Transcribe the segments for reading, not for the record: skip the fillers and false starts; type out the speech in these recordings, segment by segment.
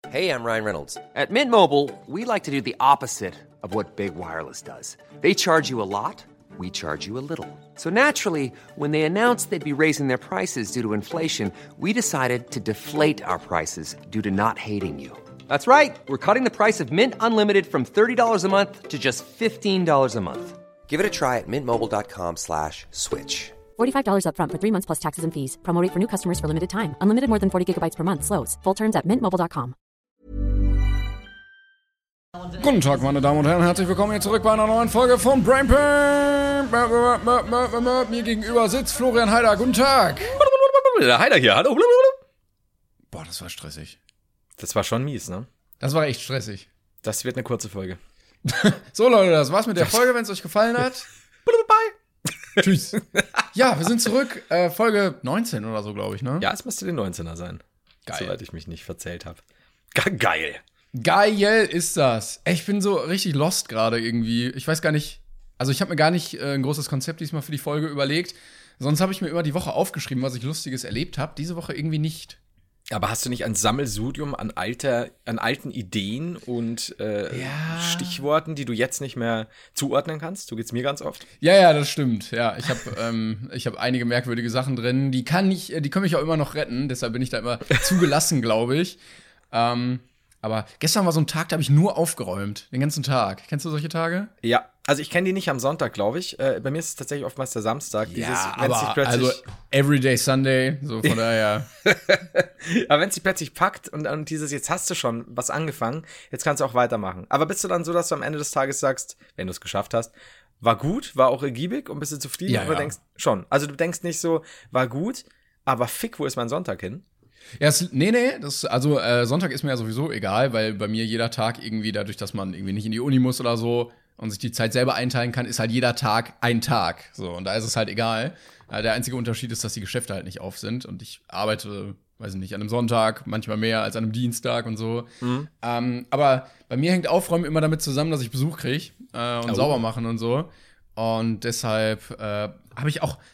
Hey, I'm Ryan Reynolds. At Mint Mobile, we like to do the opposite of what Big Wireless does. They charge you a lot, we charge you a little. So naturally, when they announced they'd be raising their prices due to inflation, we decided to deflate our prices due to not hating you. That's right. We're cutting the price of Mint Unlimited from $30 a month to just $15 a month. Give it a try at mintmobile.com/switch. $45 up front for 3 months plus taxes and fees. Promo rate for new customers for limited time. Unlimited more than 40 gigabytes per month. Slows full terms at mintmobile.com. Guten Tag, meine Damen und Herren. Herzlich willkommen hier zurück bei einer neuen Folge von Brain Pain. Mir gegenüber sitzt Florian Heider. Guten Tag. Der Heider hier, hallo. Boah, das war stressig. Das war schon mies, ne? Das war echt stressig. Das wird eine kurze Folge. So, Leute, das war's mit der Folge. Wenn es euch gefallen hat, Bye. tschüss. Ja, wir sind zurück. Folge 19 oder so, glaube ich, ne? Ja, es müsste die 19er sein. Geil. Soweit ich mich nicht verzählt habe. Geil. Geil ist das. Ich bin so richtig lost gerade irgendwie. Ich weiß gar nicht, also ich habe mir gar nicht ein großes Konzept diesmal für die Folge überlegt. Sonst habe ich mir immer die Woche aufgeschrieben, was ich Lustiges erlebt habe. Diese Woche irgendwie nicht. Aber hast du nicht ein Sammelsurium an alten Ideen und Stichworten, die du jetzt nicht mehr zuordnen kannst? So geht's mir ganz oft. Ja, das stimmt. Ja, ich habe einige merkwürdige Sachen drin. Die können mich auch immer noch retten. Deshalb bin ich da immer zugelassen, glaube ich. Aber gestern war so ein Tag, da habe ich nur aufgeräumt. Den ganzen Tag. Kennst du solche Tage? Ja, also ich kenne die nicht am Sonntag, glaube ich. Bei mir ist es tatsächlich oftmals der Samstag. Also Everyday Sunday, so von daher. Aber wenn es sich plötzlich packt und dieses, jetzt hast du schon was angefangen, jetzt kannst du auch weitermachen. Aber bist du dann so, dass du am Ende des Tages sagst, wenn du es geschafft hast, war gut, war auch ergiebig und bist du zufrieden? Ja, oder ja. denkst schon? Also du denkst nicht so, war gut, aber fick, wo ist mein Sonntag hin? Ja, Sonntag ist mir ja sowieso egal, weil bei mir jeder Tag irgendwie, dadurch, dass man irgendwie nicht in die Uni muss oder so und sich die Zeit selber einteilen kann, ist halt jeder Tag ein Tag. So, und da ist es halt egal. Der einzige Unterschied ist, dass die Geschäfte halt nicht auf sind und ich arbeite, weiß ich nicht, an einem Sonntag, manchmal mehr als an einem Dienstag und so. Mhm. Aber bei mir hängt Aufräumen immer damit zusammen, dass ich Besuch kriege und sauber machen und so. Und deshalb räume ich auch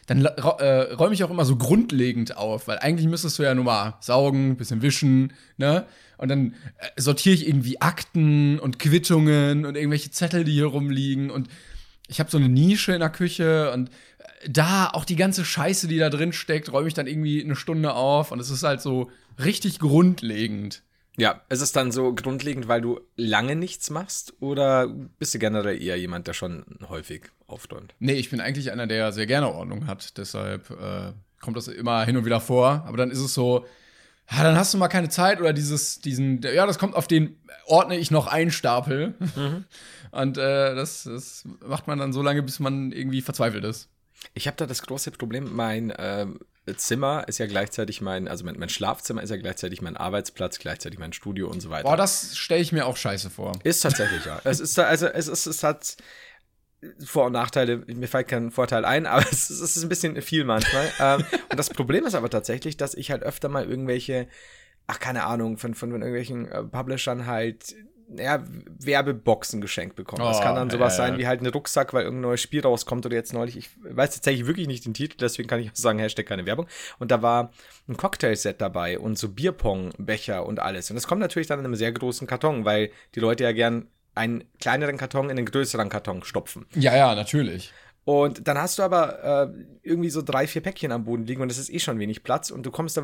immer so grundlegend auf, weil eigentlich müsstest du ja nur mal saugen, bisschen wischen, ne? Und dann sortiere ich irgendwie Akten und Quittungen und irgendwelche Zettel, die hier rumliegen. Und ich habe so eine Nische in der Küche und da auch die ganze Scheiße, die da drin steckt, räume ich dann irgendwie eine Stunde auf. Und es ist halt so richtig grundlegend. Ja, ist es dann so grundlegend, weil du lange nichts machst oder bist du generell eher jemand, der schon häufig aufräumt? Nee, ich bin eigentlich einer, der sehr gerne Ordnung hat. Deshalb kommt das immer hin und wieder vor. Aber dann ist es so, dann hast du mal keine Zeit oder das kommt auf den, ordne ich noch einen Stapel. Mhm. Und das macht man dann so lange, bis man irgendwie verzweifelt ist. Ich habe da das große Problem, mein Zimmer ist ja gleichzeitig mein Schlafzimmer ist ja gleichzeitig mein Arbeitsplatz, gleichzeitig mein Studio und so weiter. Boah, das stelle ich mir auch scheiße vor. Ist tatsächlich, ja. Es hat Vor- und Nachteile, mir fällt kein Vorteil ein, aber es ist ein bisschen viel manchmal. Und das Problem ist aber tatsächlich, dass ich halt öfter mal irgendwelche, keine Ahnung, von irgendwelchen Publishern halt Werbeboxen geschenkt bekommen. Das kann dann sowas sein wie halt ein Rucksack, weil irgendein neues Spiel rauskommt oder jetzt neulich, ich weiß tatsächlich wirklich nicht den Titel, deswegen kann ich auch sagen, Hashtag keine Werbung. Und da war ein Cocktailset dabei und so Bierpong-Becher und alles. Und das kommt natürlich dann in einem sehr großen Karton, weil die Leute ja gern einen kleineren Karton in einen größeren Karton stopfen. Ja, natürlich. Und dann hast du aber irgendwie so 3-4 Päckchen am Boden liegen und das ist eh schon wenig Platz und du kommst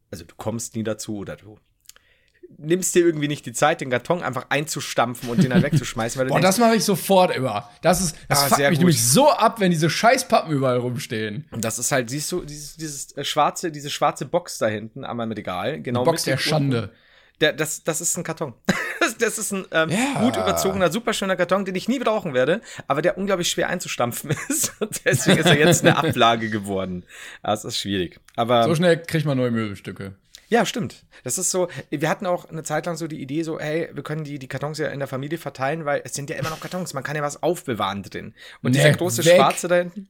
nie dazu oder du nimmst dir irgendwie nicht die Zeit, den Karton einfach einzustampfen und den dann wegzuschmeißen. Weil du das mache ich sofort immer. Das fuckt mich nämlich so ab, wenn diese scheiß Pappen überall rumstehen. Und das ist halt, siehst du, diese schwarze Box da hinten am Regal. Genau, die Box der Schande. Das ist ein Karton. Das ist ein gut überzogener, super schöner Karton, den ich nie brauchen werde, aber der unglaublich schwer einzustampfen ist. Und deswegen ist er jetzt eine Ablage geworden. Das ist schwierig. Aber so schnell kriegt man neue Möbelstücke. Ja, stimmt. Das ist so, wir hatten auch eine Zeit lang so die Idee so, hey, wir können die Kartons ja in der Familie verteilen, weil es sind ja immer noch Kartons, man kann ja was aufbewahren drin. Und dieser große Schwarze da hinten.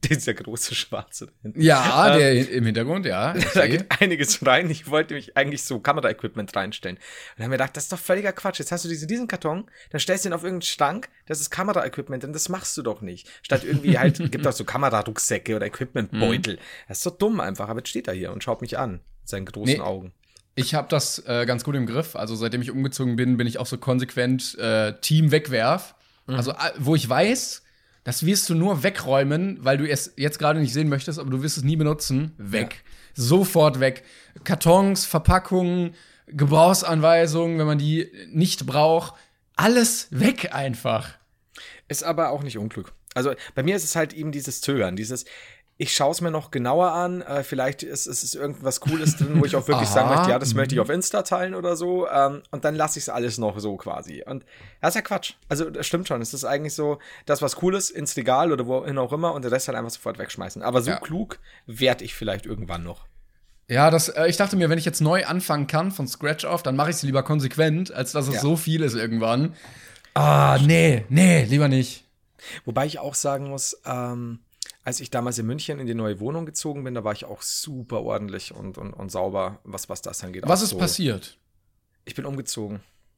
Ja, der im Hintergrund, ja. Da geht einiges rein. Ich wollte mich eigentlich so Kameraequipment reinstellen. Und dann haben wir gedacht, das ist doch völliger Quatsch. Jetzt hast du diesen Karton, dann stellst du ihn auf irgendeinen Schrank, das ist Kameraequipment, und das machst du doch nicht. Statt irgendwie halt, gibt auch so Kamerarucksäcke oder Equipmentbeutel. Das ist so dumm einfach, aber jetzt steht er hier und schaut mich an mit seinen großen Augen. Ich habe das ganz gut im Griff. Also seitdem ich umgezogen bin, bin ich auch so konsequent Team wegwerf. Also wo ich weiß, das wirst du nur wegräumen, weil du es jetzt gerade nicht sehen möchtest, aber du wirst es nie benutzen. Weg. Ja. Sofort weg. Kartons, Verpackungen, Gebrauchsanweisungen, wenn man die nicht braucht. Alles weg einfach. Ist aber auch nicht Unglück. Also bei mir ist es halt eben dieses Zögern, ich schaue es mir noch genauer an, vielleicht ist es irgendwas Cooles drin, wo ich auch wirklich sagen möchte, ja, das möchte ich auf Insta teilen oder so, und dann lasse ich es alles noch so quasi. Und das ist ja Quatsch. Also das stimmt schon, es ist eigentlich so, das was Cooles ins Regal oder wohin auch immer und den Rest halt einfach sofort wegschmeißen. Aber so klug werde ich vielleicht irgendwann noch. Ja, ich dachte mir, wenn ich jetzt neu anfangen kann, von Scratch auf, dann mache ich es lieber konsequent, als dass es so viel ist irgendwann. Nee, lieber nicht. Wobei ich auch sagen muss, als ich damals in München in die neue Wohnung gezogen bin, da war ich auch super ordentlich und sauber, was das angeht. Was ist passiert? Ich bin umgezogen.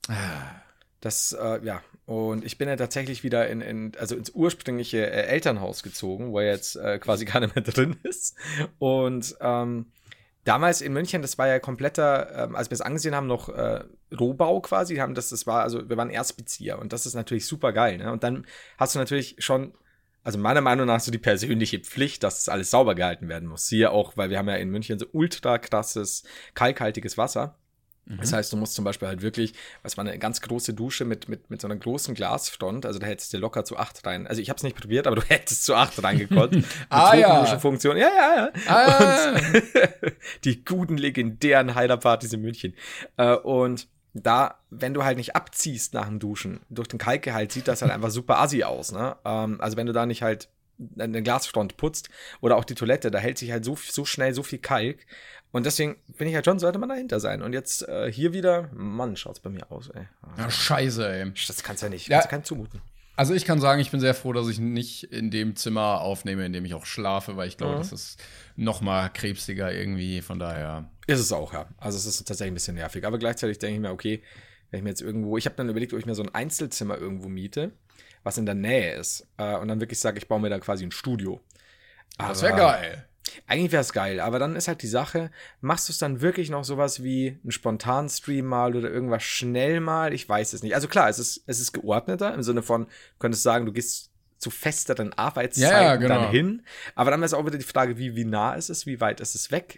Und ich bin ja tatsächlich wieder also ins ursprüngliche Elternhaus gezogen, wo er jetzt quasi gar nicht mehr drin ist. Und damals in München, das war ja kompletter, als wir es angesehen haben, noch Rohbau quasi. Wir waren Erstbezieher und das ist natürlich super geil. Ne? Und dann hast du natürlich schon, also meiner Meinung nach, so die persönliche Pflicht, dass das alles sauber gehalten werden muss. Siehe auch, weil wir haben ja in München so ultra krasses, kalkhaltiges Wasser. Das heißt, du musst zum Beispiel halt wirklich, es war eine ganz große Dusche mit so einer großen Glasfront, also da hättest du locker zu 8 rein. Also ich habe es nicht probiert, aber du hättest zu 8 reingekonnt. Mit Funktion. Ja. Und die guten, legendären Heilerpartys in München. Und da, wenn du halt nicht abziehst nach dem Duschen, durch den Kalkgehalt sieht das halt einfach super assi aus, ne? Also wenn du da nicht halt eine Glasfront putzt oder auch die Toilette, da hält sich halt so schnell so viel Kalk. Und deswegen bin ich halt schon, sollte man dahinter sein. Und jetzt hier wieder, Mann, schaut's bei mir aus, ey. Ja, scheiße, ey. Das kannst du ja nicht, kannst du keinem zumuten. Also ich kann sagen, ich bin sehr froh, dass ich nicht in dem Zimmer aufnehme, in dem ich auch schlafe, weil ich glaube, das ist noch mal krebsiger irgendwie, von daher. Ist es auch, ja. Also es ist tatsächlich ein bisschen nervig. Aber gleichzeitig denke ich mir, okay, wenn ich mir jetzt ich habe dann überlegt, ob ich mir so ein Einzelzimmer irgendwo miete, was in der Nähe ist. Und dann wirklich sage, ich baue mir da quasi ein Studio. Das wäre geil. Eigentlich wäre es geil, aber dann ist halt die Sache, machst du es dann wirklich noch sowas wie einen spontanen Stream mal oder irgendwas schnell mal? Ich weiß es nicht. Also klar, es ist geordneter, im Sinne von, du könntest sagen, du gehst zu festeren Arbeitszeiten dann hin, aber dann ist auch wieder die Frage, wie nah ist es, wie weit ist es weg?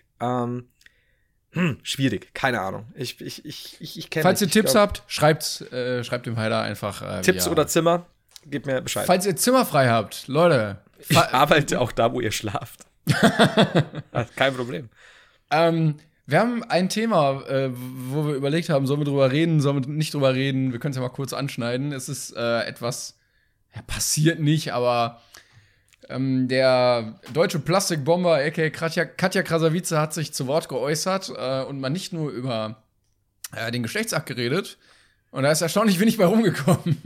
Schwierig, keine Ahnung. Ich kenne Falls ihr Tipps habt, schreibt dem Heiler einfach Tipps oder Zimmer, gebt mir Bescheid. Falls ihr Zimmer frei habt, Leute. Ich arbeite auch da, wo ihr schlaft. Kein Problem. Wir haben ein Thema, wo wir überlegt haben, sollen wir drüber reden, sollen wir nicht drüber reden. Wir können es ja mal kurz anschneiden. Es ist etwas, passiert nicht, aber der deutsche Plastikbomber, a.k.a. Katja Krasavice, hat sich zu Wort geäußert und mal nicht nur über den Geschlechtsakt geredet. Und da ist erstaunlich wenig bei rumgekommen.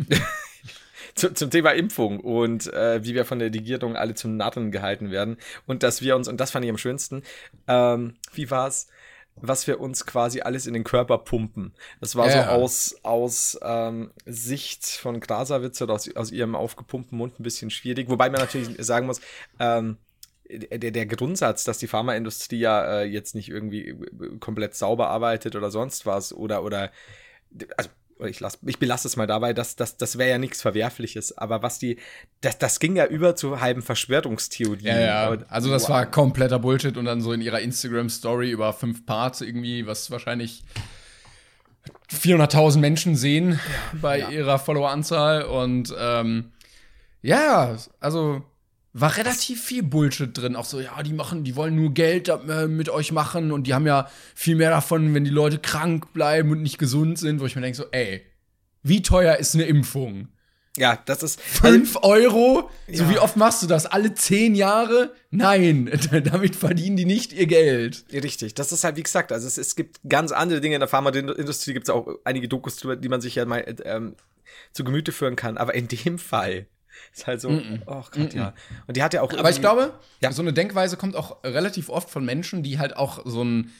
Zum Thema Impfung und wie wir von der Regierung alle zum Narren gehalten werden und dass wir uns, und das fand ich am schönsten, wie war's, was wir uns quasi alles in den Körper pumpen. Das war so aus Sicht von Krasavice oder aus ihrem aufgepumpten Mund ein bisschen schwierig, wobei man natürlich sagen muss, der Grundsatz, dass die Pharmaindustrie ja jetzt nicht irgendwie komplett sauber arbeitet oder sonst was oder ich belasse es mal dabei, das wäre ja nichts Verwerfliches, aber das ging ja über zu halben Verschwörungstheorien. Ja. Also das war kompletter Bullshit und dann so in ihrer Instagram-Story über 5 Parts irgendwie, was wahrscheinlich 400.000 Menschen sehen bei ihrer Followeranzahl und also war relativ viel Bullshit drin. Auch so, die wollen nur Geld mit euch machen und die haben ja viel mehr davon, wenn die Leute krank bleiben und nicht gesund sind, wo ich mir denke so, ey, wie teuer ist eine Impfung? Ja, das ist 5 Euro? So, wie oft machst du das? Alle 10 Jahre? Nein, damit verdienen die nicht ihr Geld. Richtig, das ist halt, wie gesagt, also es gibt ganz andere Dinge in der Pharmaindustrie, gibt es auch einige Dokus drüber, die man sich ja mal zu Gemüte führen kann, aber in dem Fall ist halt so, oh Gott, ja. Und die hat ja auch aber ich glaube, so eine Denkweise kommt auch relativ oft von Menschen, die halt auch so ein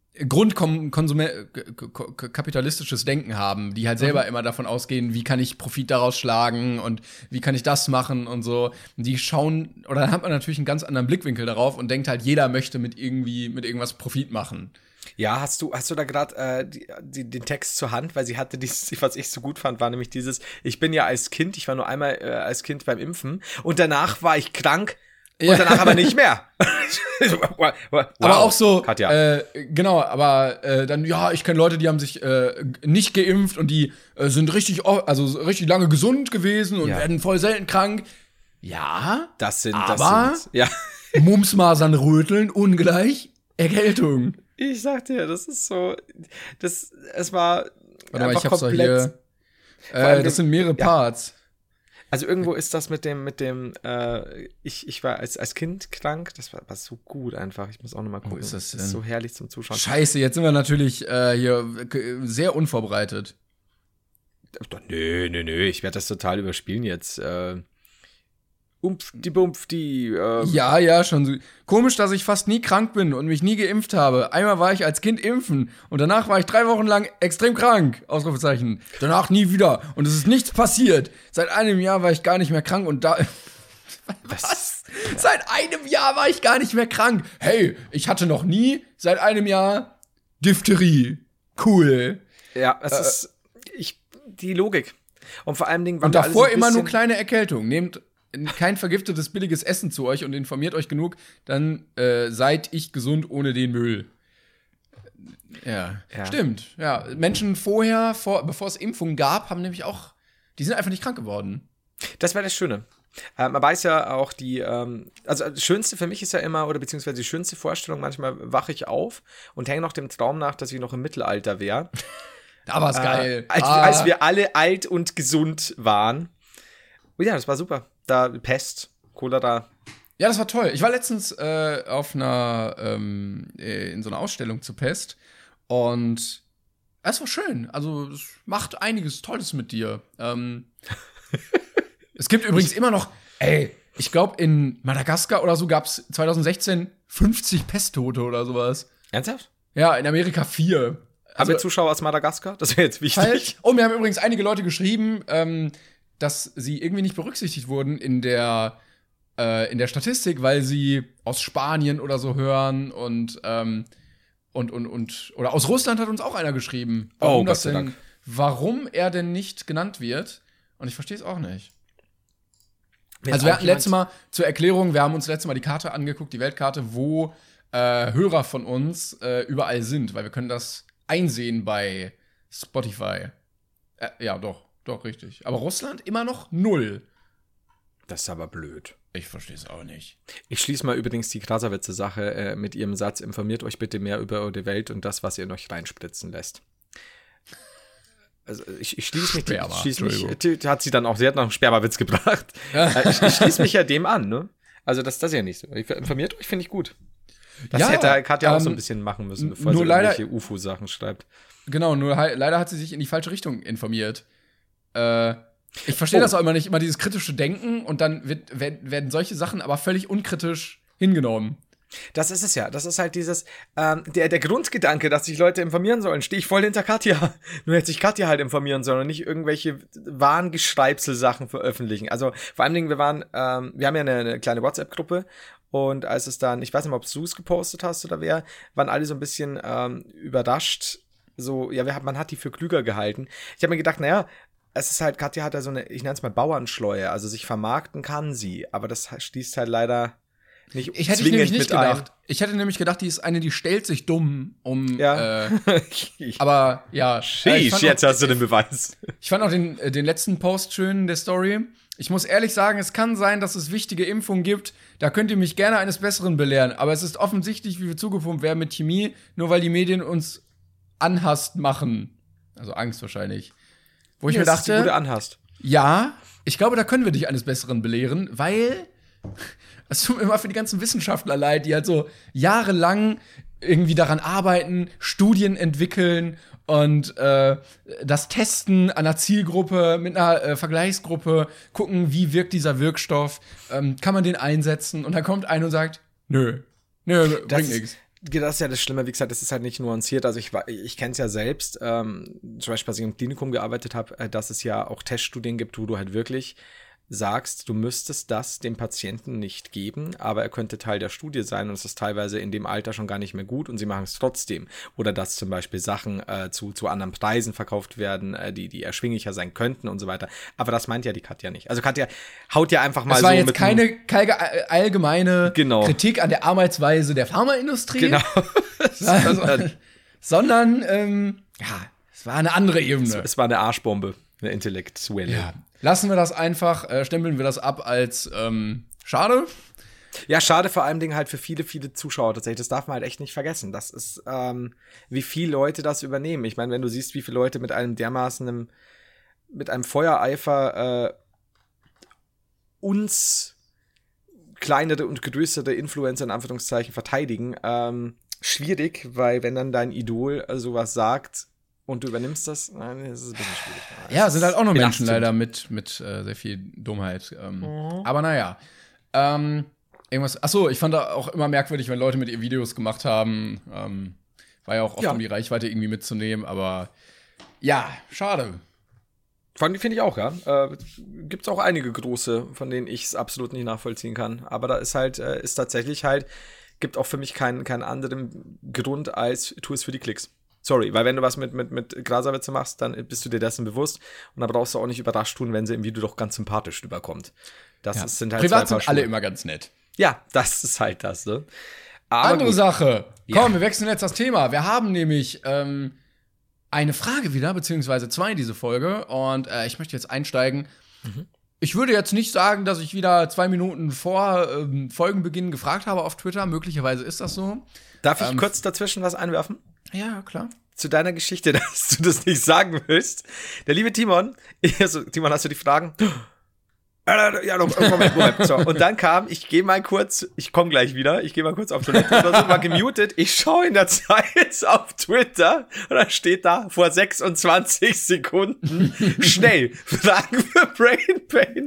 kapitalistisches Denken haben, die halt selber immer davon ausgehen, wie kann ich Profit daraus schlagen und wie kann ich das machen und so. Und die schauen, oder dann hat man natürlich einen ganz anderen Blickwinkel darauf und denkt halt, jeder möchte mit irgendwas Profit machen. Ja, hast du da gerade den Text zur Hand, weil sie hatte dieses, was ich so gut fand, war nämlich dieses, ich bin ja als Kind, ich war nur einmal als Kind beim Impfen und danach war ich krank und danach aber nicht mehr. Wow. Aber auch so, Katja. genau, aber dann, ja, ich kenne Leute, die haben sich nicht geimpft und die sind richtig lange gesund gewesen und werden voll selten krank. Ja, Das sind, ja. Mumps, Masern, Röteln, ungleich Erkältung. Ich sag dir, das ist so, es war Warte mal, einfach ich hab's doch komplett. hier. Das sind mehrere Parts. Also irgendwo ist das mit dem, ich war als Kind krank, das war so gut einfach. Ich muss auch nochmal gucken. Wo ist das denn? ist so herrlich zum Zuschauen. Scheiße, jetzt sind wir natürlich hier sehr unvorbereitet. Nö, ich werde das total überspielen jetzt. Umpfdi. Ja, schon so. Komisch, dass ich fast nie krank bin und mich nie geimpft habe. Einmal war ich als Kind impfen und danach war ich 3 Wochen lang extrem krank. Ausrufezeichen. Danach nie wieder. Und es ist nichts passiert. Seit einem Jahr war ich gar nicht mehr krank und da... Was? Seit einem Jahr war ich gar nicht mehr krank. Hey, ich hatte noch nie seit einem Jahr Diphtherie. Cool. Ja, es ist die Logik. Und vor allen Dingen, Und davor immer nur kleine Erkältung. Nehmt kein vergiftetes, billiges Essen zu euch und informiert euch genug, dann seid ich gesund ohne den Müll. Ja. Stimmt. Ja, Menschen bevor es Impfungen gab, haben nämlich auch, die sind einfach nicht krank geworden. Das war das Schöne. Man weiß ja auch also das Schönste für mich ist ja immer, oder beziehungsweise die schönste Vorstellung, manchmal wache ich auf und hänge noch dem Traum nach, dass ich noch im Mittelalter wäre. Da war's geil. Als wir alle alt und gesund waren. Und ja, das war super. Da Pest, Cholera. Ja, das war toll. Ich war letztens auf in so einer Ausstellung zu Pest und es war schön. Also es macht einiges Tolles mit dir. Es gibt übrigens immer noch, ich glaube in Madagaskar oder so gab's 2016 50 Pesttote oder sowas. Ernsthaft? Ja, in Amerika 4. Haben wir Zuschauer aus Madagaskar? Das wäre jetzt wichtig. Falsch. Oh, mir haben übrigens einige Leute geschrieben, dass sie irgendwie nicht berücksichtigt wurden in der Statistik, weil sie aus Spanien oder so hören und oder aus Russland hat uns auch einer geschrieben. Warum er denn nicht genannt wird? Und ich verstehe es auch nicht. Also wir hatten letztes Mal, zur Erklärung, wir haben uns letztes Mal die Karte angeguckt, die Weltkarte, wo Hörer von uns überall sind, weil wir können das einsehen bei Spotify. Ja, doch, richtig. Aber Russland immer noch 0. Das ist aber blöd. Ich verstehe es auch nicht. Ich schließe mal übrigens die Krasavice-Sache mit ihrem Satz, informiert euch bitte mehr über die Welt und das, was ihr euch reinspritzen lässt. Also ich schließe mich, hat sie dann auch, sie hat noch einen Spermawitz gebracht. Ich schließe mich ja dem an, ne? Also das ist ja nicht so. Informiert euch, finde ich gut. Das hätte Katja auch so ein bisschen machen müssen, bevor sie irgendwelche UFO-Sachen schreibt. Genau, nur leider hat sie sich in die falsche Richtung informiert. Ich verstehe das auch immer nicht, immer dieses kritische Denken und dann werden solche Sachen aber völlig unkritisch hingenommen. Das ist es ja. Das ist halt dieses, der Grundgedanke, dass sich Leute informieren sollen, stehe ich voll hinter Katja. Nur hätte sich Katja halt informieren sollen und nicht irgendwelche Wahngeschreibsel-Sachen veröffentlichen. Also vor allen Dingen, wir haben ja eine kleine WhatsApp-Gruppe und als es dann, ich weiß nicht mal, ob du es gepostet hast oder wer, waren alle so ein bisschen überrascht. So, ja, man hat die für klüger gehalten. Ich habe mir gedacht, naja, es ist halt, Katja hat ja so eine, ich nenne es mal Bauernschleue, also sich vermarkten kann sie, aber das schließt halt leider nicht ich hätte nämlich nicht gedacht. Ich hätte nämlich gedacht, die stellt sich dumm, aber ja. Jetzt hast du den Beweis. Ich fand auch den letzten Post schön der Story. Ich muss ehrlich sagen, es kann sein, dass es wichtige Impfungen gibt. Da könnt ihr mich gerne eines Besseren belehren. Aber es ist offensichtlich, wie wir zugepumpt werden mit Chemie, nur weil die Medien uns Anhast machen. Also Angst wahrscheinlich. Wo ich mir dachte, gute Anhast. Ja, ich glaube, da können wir dich eines Besseren belehren, weil es tut mir immer für die ganzen Wissenschaftler leid, die halt so jahrelang irgendwie daran arbeiten, Studien entwickeln und das Testen an einer Zielgruppe mit einer Vergleichsgruppe, gucken, wie wirkt dieser Wirkstoff, kann man den einsetzen und dann kommt einer und sagt, nö, bringt nichts. Das ist ja das Schlimme, wie gesagt, das ist halt nicht nuanciert. Also ich kenne es ja selbst, zum Beispiel, als ich im Klinikum gearbeitet habe, dass es ja auch Teststudien gibt, wo du halt wirklich sagst, du müsstest das dem Patienten nicht geben, aber er könnte Teil der Studie sein und es ist teilweise in dem Alter schon gar nicht mehr gut und sie machen es trotzdem. Oder dass zum Beispiel Sachen zu anderen Preisen verkauft werden, die erschwinglicher sein könnten und so weiter. Aber das meint ja die Katja nicht. Also Katja haut ja einfach mal so. Das war jetzt keine allgemeine Genau. Kritik an der Arbeitsweise der Pharmaindustrie. Genau. sondern, es war eine andere Ebene. Es war eine Arschbombe, eine intellektuelle. Ja. Lassen wir das einfach, stempeln wir das ab als schade. Ja, schade vor allem Dingen halt für viele, viele Zuschauer tatsächlich. Das darf man halt echt nicht vergessen. Das ist, wie viele Leute das übernehmen. Ich meine, wenn du siehst, wie viele Leute mit einem dermaßen, mit einem Feuereifer uns kleinere und größere Influencer in Anführungszeichen verteidigen, schwierig, weil wenn dann dein Idol sowas sagt, und du übernimmst das, das ist ein bisschen schwierig. Ja, sind halt auch noch Menschen belastend. leider mit sehr viel Dummheit. Aber naja. Achso, ich fand da auch immer merkwürdig, wenn Leute mit ihr Videos gemacht haben. War ja auch oft, um die Reichweite irgendwie mitzunehmen, aber ja, schade. Finde ich auch, ja. Gibt's auch einige große, von denen ich es absolut nicht nachvollziehen kann. Aber da ist halt, ist tatsächlich halt, gibt auch für mich keinen anderen Grund als, tu es für die Klicks. Sorry, weil wenn du was mit Glaserwitze machst, dann bist du dir dessen bewusst und dann brauchst du auch nicht überrascht tun, wenn sie im Video doch ganz sympathisch rüberkommt. Sind halt privat zwei Paar sind alle Schuhe. immer ganz nett. Ja, das ist halt das, ne? Aber Andere gut. Sache. Ja. Komm, wir wechseln jetzt das Thema. Wir haben nämlich eine Frage wieder, beziehungsweise 2 diese Folge. Und ich möchte jetzt einsteigen. Ich würde jetzt nicht sagen, dass ich wieder 2 Minuten vor Folgenbeginn gefragt habe auf Twitter. Möglicherweise ist das so. Darf ich kurz dazwischen was einwerfen? Ja, klar. Zu deiner Geschichte, dass du das nicht sagen willst. Der liebe Timon, Timon, hast du die Fragen? Ja, Moment. So, und dann kam, ich komme gleich wieder, ich gehe mal kurz auf Toilette oder so, war gemutet, ich schaue in der Zeit auf Twitter und dann steht da vor 26 Sekunden, schnell, Fragen für Brain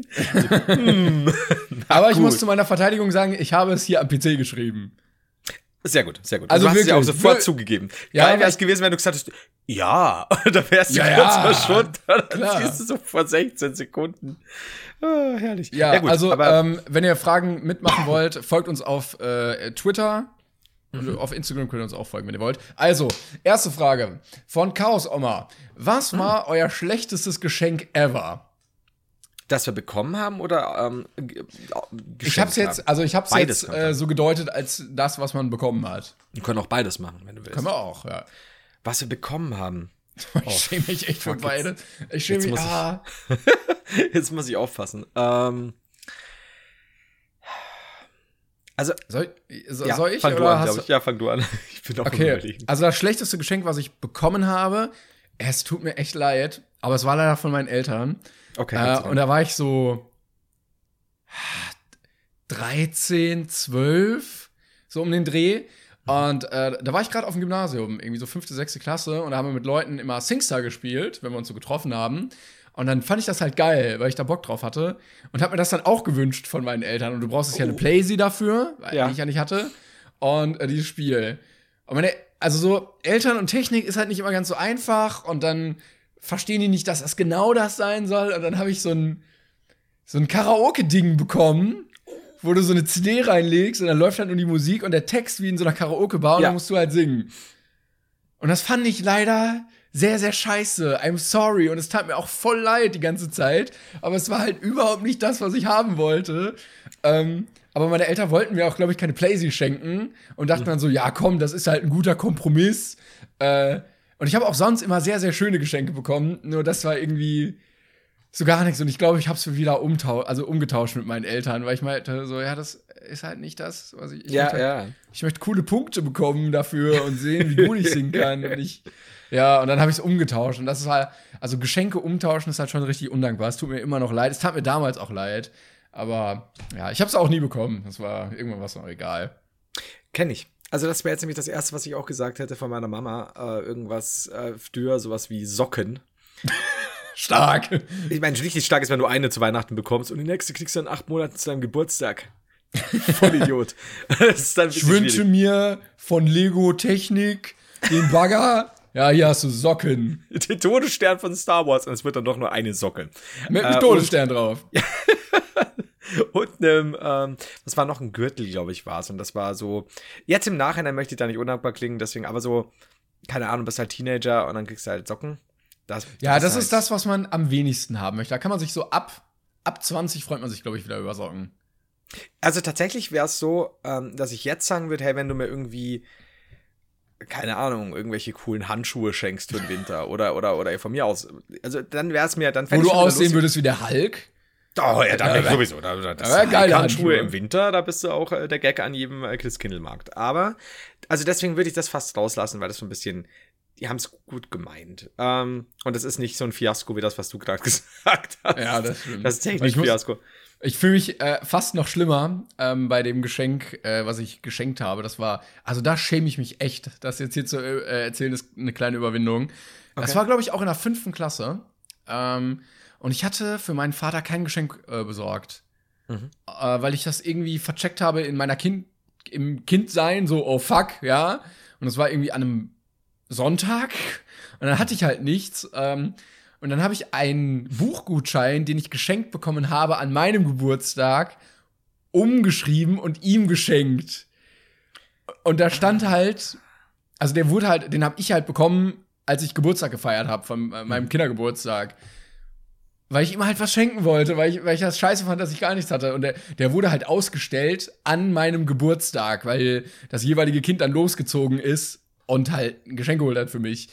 Pain. Aber ich gut. muss zu meiner Verteidigung sagen, ich habe es hier am PC geschrieben. Sehr gut, sehr gut. Also du hast es ja auch wirklich, sofort zugegeben. Ja, Geil wäre es gewesen, wenn du gesagt hast, ja, da wärst du kurz verschwunden, dann klar. siehst du so vor 16 Sekunden. Oh, herrlich. Ja, gut, also aber wenn ihr Fragen mitmachen wollt, folgt uns auf Twitter. Und auf Instagram könnt ihr uns auch folgen, wenn ihr wollt. Also, erste Frage von Chaos Oma. Was war euer schlechtestes Geschenk ever? das wir bekommen haben oder Ich hab's jetzt, Beides kann sein. so gedeutet als das, was man bekommen hat. Wir können auch beides machen, wenn du willst. Können wir auch, ja. Was wir bekommen haben. Ich schäme mich echt für fuck, beide. Ich schäme mich. Jetzt muss ich aufpassen. Also, Soll ich? fang du oder an, hast glaube ich. Ja, fang du an. Ich bin auch am Okay, Überlegen. also das schlechteste Geschenk, was ich bekommen habe, es tut mir echt leid, aber es war leider von meinen Eltern. Okay, Und da war ich so 13, 12, so um den Dreh. Und da war ich gerade auf dem Gymnasium, irgendwie so 5., 6. Klasse. Und da haben wir mit Leuten immer SingStar gespielt, wenn wir uns so getroffen haben. Und dann fand ich das halt geil, weil ich da Bock drauf hatte. Und habe mir das dann auch gewünscht von meinen Eltern. Und du brauchst jetzt ja eine Playsee dafür, die ich ja nicht hatte. Und dieses Spiel. Und also so Eltern und Technik ist halt nicht immer ganz so einfach. Und dann verstehen die nicht, dass das genau das sein soll. Und dann habe ich so ein Karaoke-Ding bekommen, wo du so eine CD reinlegst und dann läuft halt nur die Musik und der Text wie in so einer Karaoke-Bar und dann musst du halt singen. Und das fand ich leider sehr, sehr scheiße. I'm sorry. Und es tat mir auch voll leid die ganze Zeit. Aber es war halt überhaupt nicht das, was ich haben wollte. Aber meine Eltern wollten mir auch, glaube ich, keine Playsee schenken und dachten dann so, ja komm, das ist halt ein guter Kompromiss. Und ich habe auch sonst immer sehr, sehr schöne Geschenke bekommen. Nur das war irgendwie so gar nichts. Und ich glaube, ich habe es wieder umgetauscht mit meinen Eltern, weil ich meinte so, ja, das ist halt nicht das, was ich möchte. Ich möchte coole Punkte bekommen dafür und sehen, wie gut ich singen kann. Und dann habe ich es umgetauscht. Und das ist halt, also Geschenke umtauschen ist halt schon richtig undankbar. Es tut mir immer noch leid. Es tat mir damals auch leid. Aber ja, ich habe es auch nie bekommen. Das war irgendwann was noch egal. Kenn ich. Also das wäre jetzt nämlich das Erste, was ich auch gesagt hätte von meiner Mama. Irgendwas früher, sowas wie Socken. Stark. Ich meine, richtig stark ist, wenn du eine zu Weihnachten bekommst und die nächste kriegst du in 8 Monaten zu deinem Geburtstag. Voll Idiot. Das ist dann Ich wünsche mir von Lego Technik den Bagger Ja, hier hast du Socken. Den Todesstern von Star Wars und es wird dann doch nur eine Socke. Mit einem Todesstern drauf. Und das war noch ein Gürtel, glaube ich, war es. Und das war so, jetzt im Nachhinein möchte ich da nicht undankbar klingen, deswegen, aber so, keine Ahnung, bist halt Teenager und dann kriegst du halt Socken. Das ist halt das, was man am wenigsten haben möchte. Da kann man sich so ab 20 freut man sich, glaube ich, wieder über Socken. Also tatsächlich wäre es so, dass ich jetzt sagen würde, hey, wenn du mir irgendwie, keine Ahnung, irgendwelche coolen Handschuhe schenkst für den Winter oder von mir aus, also dann wäre es mir, dann wo du aussehen würdest wie der Hulk. Oh ja, dann sowieso. Das geile Handschuhe im Winter, da bist du auch der Gag an jedem Christkindlmarkt. Aber, also deswegen würde ich das fast rauslassen, weil das so ein bisschen, die haben es gut gemeint. Und das ist nicht so ein Fiasko wie das, was du gerade gesagt hast. Ja, das stimmt. Das ist technisch Fiasko. Ich fühle mich fast noch schlimmer bei dem Geschenk, was ich geschenkt habe. Das war, also da schäme ich mich echt. Das jetzt hier zu erzählen, ist eine kleine Überwindung. Das Okay. war, glaube ich, auch in der 5. Klasse. Und ich hatte für meinen Vater kein Geschenk besorgt. Weil ich das irgendwie vercheckt habe in meiner im Kindsein, so, oh fuck, ja. Und das war irgendwie an einem Sonntag. Und dann hatte ich halt nichts. Und dann habe ich einen Buchgutschein, den ich geschenkt bekommen habe an meinem Geburtstag, umgeschrieben und ihm geschenkt. Und da stand halt, also den habe ich halt bekommen, als ich Geburtstag gefeiert habe, von meinem Kindergeburtstag. Weil ich ihm halt was schenken wollte, weil ich das scheiße fand, dass ich gar nichts hatte. Und der wurde halt ausgestellt an meinem Geburtstag, weil das jeweilige Kind dann losgezogen ist und halt ein Geschenk geholt hat für mich.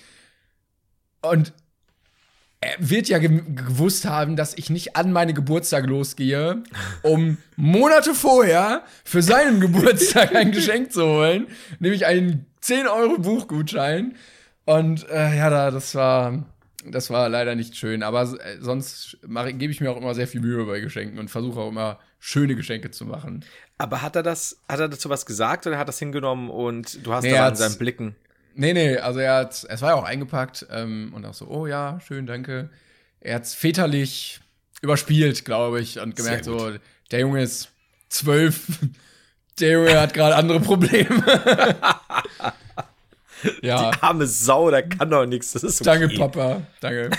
Und er wird ja gewusst haben, dass ich nicht an meine Geburtstag losgehe, um Monate vorher für seinen Geburtstag ein Geschenk zu holen, nämlich einen 10€ Buchgutschein. Und das war leider nicht schön, aber sonst gebe ich mir auch immer sehr viel Mühe bei Geschenken und versuche auch immer schöne Geschenke zu machen. Aber hat er dazu was gesagt oder hat er das hingenommen und du hast Nee, da an seinen Blicken? Nee, also es war ja auch eingepackt und auch so, oh ja, schön, danke. Er hat's väterlich überspielt, glaube ich, und gemerkt so, der Junge ist 12, der Junge hat gerade andere Probleme. Ja. Die arme Sau, der kann doch nichts. Das ist okay. Danke, Papa. Danke.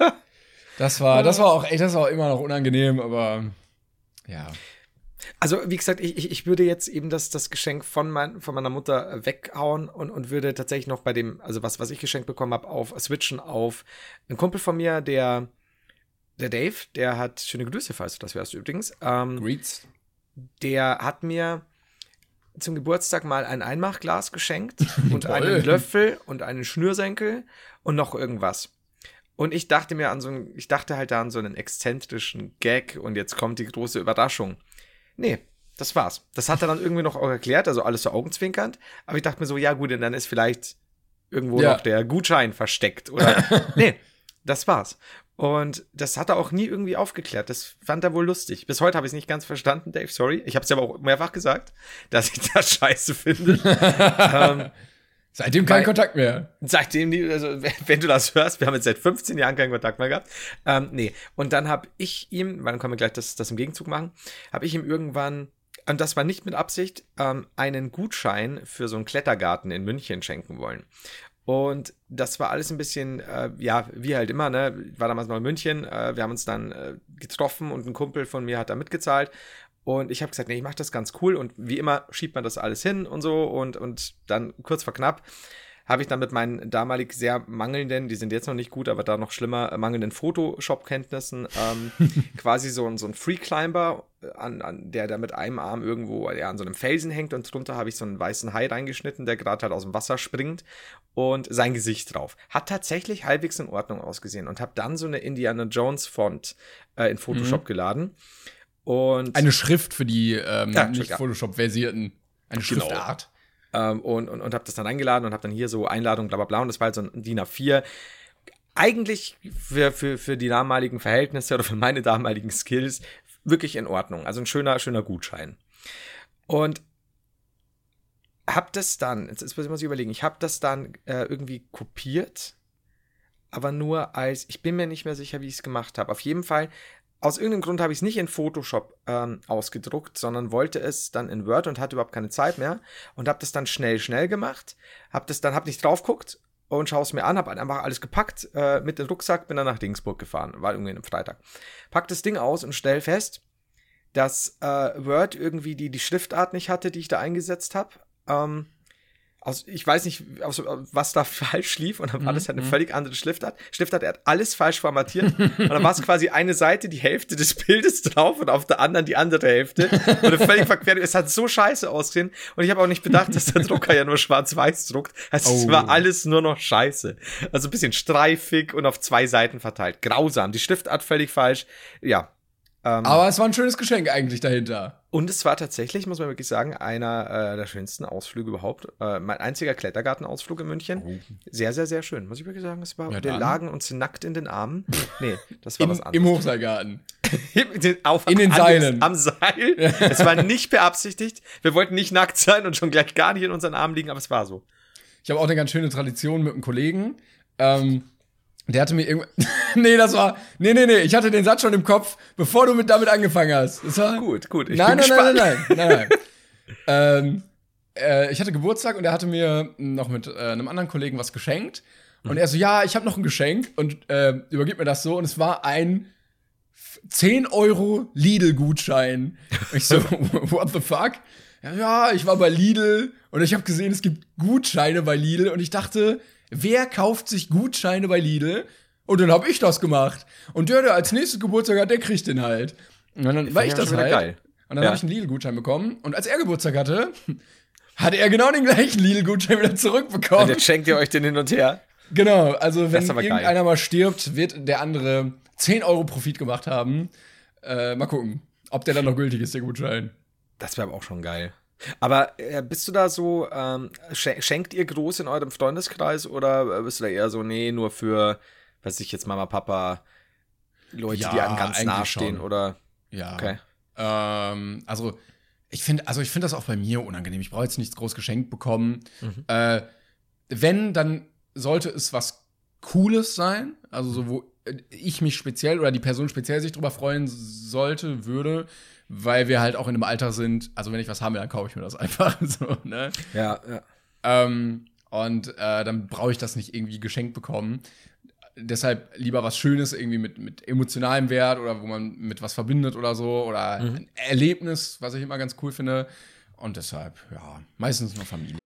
Das war auch immer noch unangenehm, aber ja. Also, wie gesagt, ich würde jetzt eben das Geschenk von meiner Mutter weghauen und würde tatsächlich noch bei dem, also was ich geschenkt bekommen habe, switchen auf einen Kumpel von mir, der Dave, der hat, schöne Grüße, falls du das wärst übrigens. Greets. Der hat mir zum Geburtstag mal ein Einmachglas geschenkt und einen Löffel und einen Schnürsenkel und noch irgendwas. Und ich dachte halt da an so einen exzentrischen Gag und jetzt kommt die große Überraschung. Nee, das war's. Das hat er dann irgendwie noch auch erklärt, also alles so augenzwinkernd. Aber ich dachte mir so, ja gut, und dann ist vielleicht irgendwo noch der Gutschein versteckt, oder? Nee, das war's. Und das hat er auch nie irgendwie aufgeklärt. Das fand er wohl lustig. Bis heute habe ich es nicht ganz verstanden, Dave, sorry. Ich habe es ja aber auch mehrfach gesagt, dass ich das scheiße finde. Seitdem kein Kontakt mehr. Seitdem nie, also wenn du das hörst, wir haben jetzt seit 15 Jahren keinen Kontakt mehr gehabt. Nee, und dann habe ich ihm, weil dann können wir gleich das im Gegenzug machen, habe ich ihm irgendwann, und das war nicht mit Absicht, einen Gutschein für so einen Klettergarten in München schenken wollen. Und das war alles ein bisschen, wie halt immer, ne, war damals noch in München, wir haben uns dann getroffen und ein Kumpel von mir hat da mitgezahlt und ich habe gesagt, nee, ich mache das ganz cool und wie immer schiebt man das alles hin und so und dann kurz vor knapp habe ich dann mit meinen damalig sehr mangelnden, die sind jetzt noch nicht gut, aber da noch schlimmer, mangelnden Photoshop-Kenntnissen, quasi so ein Free-Climber, der da mit einem Arm irgendwo an so einem Felsen hängt und drunter habe ich so einen weißen Hai reingeschnitten, der gerade halt aus dem Wasser springt und sein Gesicht drauf. Hat tatsächlich halbwegs in Ordnung ausgesehen und habe dann so eine Indiana Jones-Font in Photoshop geladen. Und eine Schrift für die nicht Photoshop-versierten, eine Schriftart. Und habe das dann eingeladen und habe dann hier so Einladung, bla bla bla, und das war halt so ein DIN A4. Eigentlich für die damaligen Verhältnisse oder für meine damaligen Skills wirklich in Ordnung. Also ein schöner Gutschein. Und hab das dann, jetzt muss ich überlegen, ich habe das dann irgendwie kopiert, aber nur ich bin mir nicht mehr sicher, wie ich es gemacht habe. Auf jeden Fall, aus irgendeinem Grund habe ich es nicht in Photoshop ausgedruckt, sondern wollte es dann in Word und hatte überhaupt keine Zeit mehr und habe das dann schnell gemacht, hab nicht drauf geguckt und schaue es mir an, habe einfach alles gepackt, mit dem Rucksack, bin dann nach Dingsburg gefahren, war irgendwie am Freitag. Pack das Ding aus und stell fest, dass Word irgendwie die Schriftart nicht hatte, die ich da eingesetzt habe. Ich weiß nicht, was da falsch lief, und dann war das halt eine völlig andere Schriftart. Er hat alles falsch formatiert und dann war es quasi eine Seite, die Hälfte des Bildes drauf und auf der anderen die andere Hälfte. Und völlig verquert. Es hat so scheiße ausgesehen und ich habe auch nicht bedacht, dass der Drucker ja nur schwarz-weiß druckt. Also es war alles nur noch scheiße. Also ein bisschen streifig und auf 2 Seiten verteilt. Grausam. Die Schriftart völlig falsch. Ja. Aber es war ein schönes Geschenk eigentlich dahinter. Und es war tatsächlich, muss man wirklich sagen, einer der schönsten Ausflüge überhaupt. Mein einziger Klettergartenausflug in München. Oh. Sehr, sehr, sehr schön. Muss ich wirklich sagen, wir lagen uns nackt in den Armen. Nee, das war was anderes. Im Hochseilgarten. In den Seilen. Am Seil. Es war nicht beabsichtigt. Wir wollten nicht nackt sein und schon gleich gar nicht in unseren Armen liegen, aber es war so. Ich habe auch eine ganz schöne Tradition mit einem Kollegen. Der hatte mir irgendwann. Nee, ich hatte den Satz schon im Kopf, bevor du damit angefangen hast. Das war gut. Ich bin gespannt. Nein. Ich hatte Geburtstag und er hatte mir noch mit einem anderen Kollegen was geschenkt. Und er so, ja, ich habe noch ein Geschenk und übergib mir das so. Und es war ein 10 € Lidl-Gutschein. Ich so, what the fuck? Ja, ich war bei Lidl und ich habe gesehen, es gibt Gutscheine bei Lidl und ich dachte, wer kauft sich Gutscheine bei Lidl? Und dann habe ich das gemacht. Und der als nächstes Geburtstag hat, der kriegt den halt. Und dann war ich das halt. Geil. Und dann habe ich einen Lidl-Gutschein bekommen. Und als er Geburtstag hatte, hatte er genau den gleichen Lidl-Gutschein wieder zurückbekommen. Und jetzt schenkt ihr euch den hin und her. Genau, also wenn irgendeiner mal stirbt, wird der andere 10 € Profit gemacht haben. Mal gucken, ob der dann noch gültig ist, der Gutschein. Das wäre aber auch schon geil. Aber bist du da so, schenkt ihr groß in eurem Freundeskreis oder bist du da eher so, nee, nur für, weiß ich jetzt, Mama, Papa, Leute, die einem ganz nah stehen, schon. Oder? Ja. Okay. Also ich finde das auch bei mir unangenehm. Ich brauche jetzt nichts groß geschenkt bekommen. Wenn, dann sollte es was Cooles sein, also so, wo ich mich speziell oder die Person speziell sich drüber freuen würde, weil wir halt auch in einem Alter sind, also wenn ich was haben will, dann kaufe ich mir das einfach so, ne? Ja. Und dann brauche ich das nicht irgendwie geschenkt bekommen. Deshalb lieber was Schönes irgendwie mit emotionalem Wert oder wo man mit was verbindet oder so oder ein Erlebnis, was ich immer ganz cool finde. Und deshalb, ja, meistens nur Familie.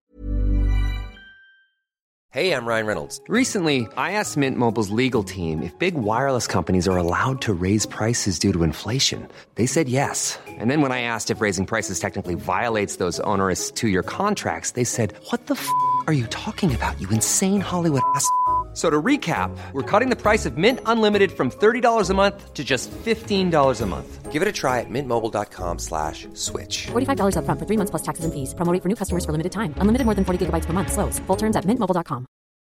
Hey, I'm Ryan Reynolds. Recently, I asked Mint Mobile's legal team if big wireless companies are allowed to raise prices due to inflation. They said yes. And then when I asked if raising prices technically violates those onerous 2-year contracts, they said, "What the f*** are you talking about, you insane Hollywood ass?" So to recap, we're cutting the price of Mint Unlimited from $30 a month to just $15 a month. Give it a try at mintmobile.com/switch. $45 up front for 3 months plus taxes and fees. Promo rate for new customers for limited time. Unlimited more than 40 gigabytes per month. Slows full terms at mintmobile.com.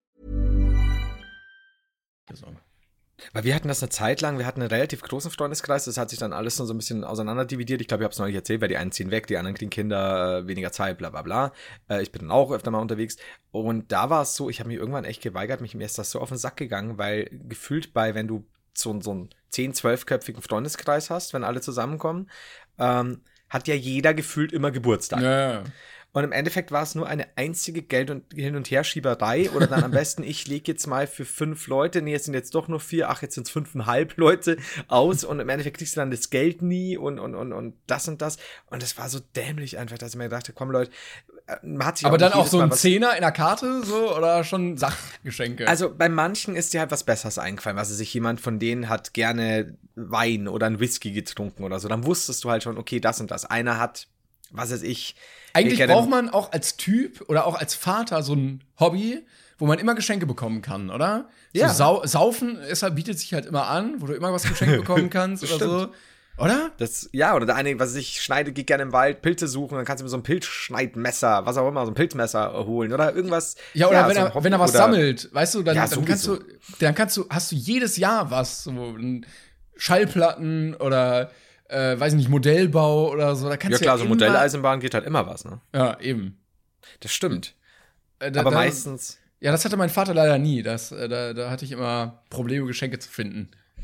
Weil wir hatten das eine Zeit lang, wir hatten einen relativ großen Freundeskreis, das hat sich dann alles nur so ein bisschen auseinanderdividiert. Ich glaube, ich habe es neulich erzählt, weil die einen ziehen weg, die anderen kriegen Kinder, weniger Zeit, bla bla bla. Ich bin dann auch öfter mal unterwegs. Und da war es so, ich habe mich irgendwann echt geweigert, mir ist das so auf den Sack gegangen, weil gefühlt wenn du so einen 10-, 12-köpfigen Freundeskreis hast, wenn alle zusammenkommen, hat ja jeder gefühlt immer Geburtstag. Ja. Und im Endeffekt war es nur eine einzige Geld- und Hin- und Herschieberei. Oder dann am besten, ich lege jetzt mal für 5 Leute, nee, es sind jetzt doch nur 4, ach, jetzt sind es 5,5 Leute aus. Und im Endeffekt kriegst du dann das Geld nie und das und das. Und es war so dämlich einfach, dass ich mir dachte, komm Leute, man hat sich aber dann auch so ein Zehner in der Karte so oder schon Sachgeschenke? Also bei manchen ist dir halt was Besseres eingefallen, was sich jemand von denen hat gerne Wein oder ein Whisky getrunken oder so. Dann wusstest du halt schon, okay, das und das. Einer hat, was weiß ich. Eigentlich braucht man auch als Typ oder auch als Vater so ein Hobby, wo man immer Geschenke bekommen kann, oder? Ja. So Saufen bietet sich halt immer an, wo du immer was geschenkt bekommen kannst oder so. Oder? Oder der eine, was ich schneide, geht gerne im Wald, Pilze suchen, dann kannst du mir so ein Pilzschneidmesser, was auch immer, so ein Pilzmesser holen oder irgendwas. Ja, oder wenn er was sammelt, weißt du, dann hast du jedes Jahr was, so Schallplatten oder weiß nicht, Modellbau oder so. Da kannst ja klar, so Modelleisenbahn geht halt immer was, ne? Ja, eben. Das stimmt. Aber meistens. Ja, das hatte mein Vater leider nie. Da hatte ich immer Probleme, Geschenke zu finden.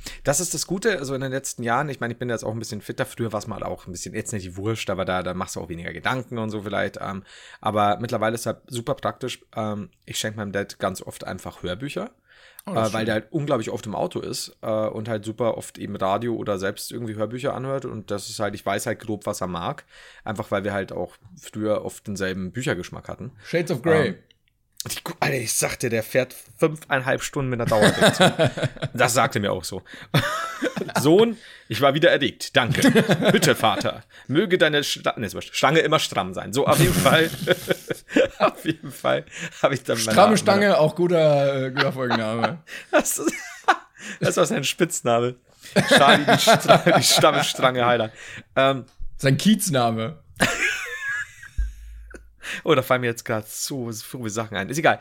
Das ist das Gute, also in den letzten Jahren, ich meine, ich bin jetzt auch ein bisschen fitter, früher war es mal auch ein bisschen, jetzt nicht die Wurscht, aber da machst du auch weniger Gedanken und so vielleicht, aber mittlerweile ist es halt super praktisch, ich schenke meinem Dad ganz oft einfach Hörbücher, weil der halt unglaublich oft im Auto ist und halt super oft eben Radio oder selbst irgendwie Hörbücher anhört und das ist halt, ich weiß halt grob, was er mag, einfach weil wir halt auch früher oft denselben Büchergeschmack hatten. Shades of Grey. Alter, ich sagte, der fährt 5,5 Stunden mit einer Dauerreduktion. Das sagte mir auch so. Sohn, ich war wieder erregt. Danke. Bitte, Vater. Möge deine Stange immer stramm sein. So, auf jeden Fall. Auf jeden Fall habe ich dann Stramme Stange, auch guter Folgenname. Das war sein Spitzname. Charlie, die Stammestrange Heiler. Sein Kiezname. Oh, da fallen mir jetzt gerade so viele Sachen ein. Ist egal.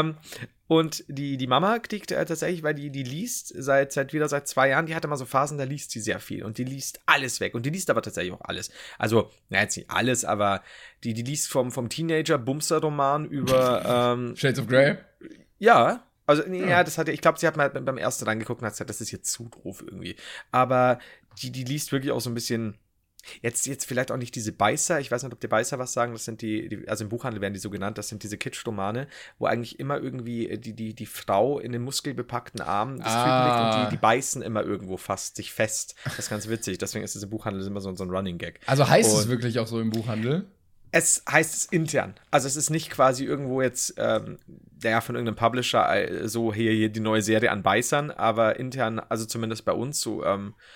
Und die Mama kriegt tatsächlich, weil die liest seit 2 Jahren, die hatte mal so Phasen, da liest sie sehr viel. Und die liest alles weg. Und die liest aber tatsächlich auch alles. Also, jetzt nicht alles, aber die liest vom Teenager-Bumster-Roman über Shades of Grey? Ja. Also, ja, ich glaube, sie hat mal beim ersten reingeguckt und hat gesagt, das ist jetzt zu doof irgendwie. Aber die liest wirklich auch so ein bisschen. Jetzt vielleicht auch nicht diese Beißer, ich weiß nicht, ob die Beißer was sagen, das sind also im Buchhandel werden die so genannt, das sind diese Kitsch-Romane, wo eigentlich immer irgendwie die Frau in den muskelbepackten Armen des Typen liegt und die beißen immer irgendwo fast sich fest. Das ist ganz witzig, deswegen ist es im Buchhandel immer so ein Running Gag. Also heißt es wirklich auch so im Buchhandel? Es heißt es intern. Also es ist nicht quasi irgendwo jetzt von irgendeinem Publisher so hier die neue Serie an Beißern, aber intern, also zumindest bei uns so,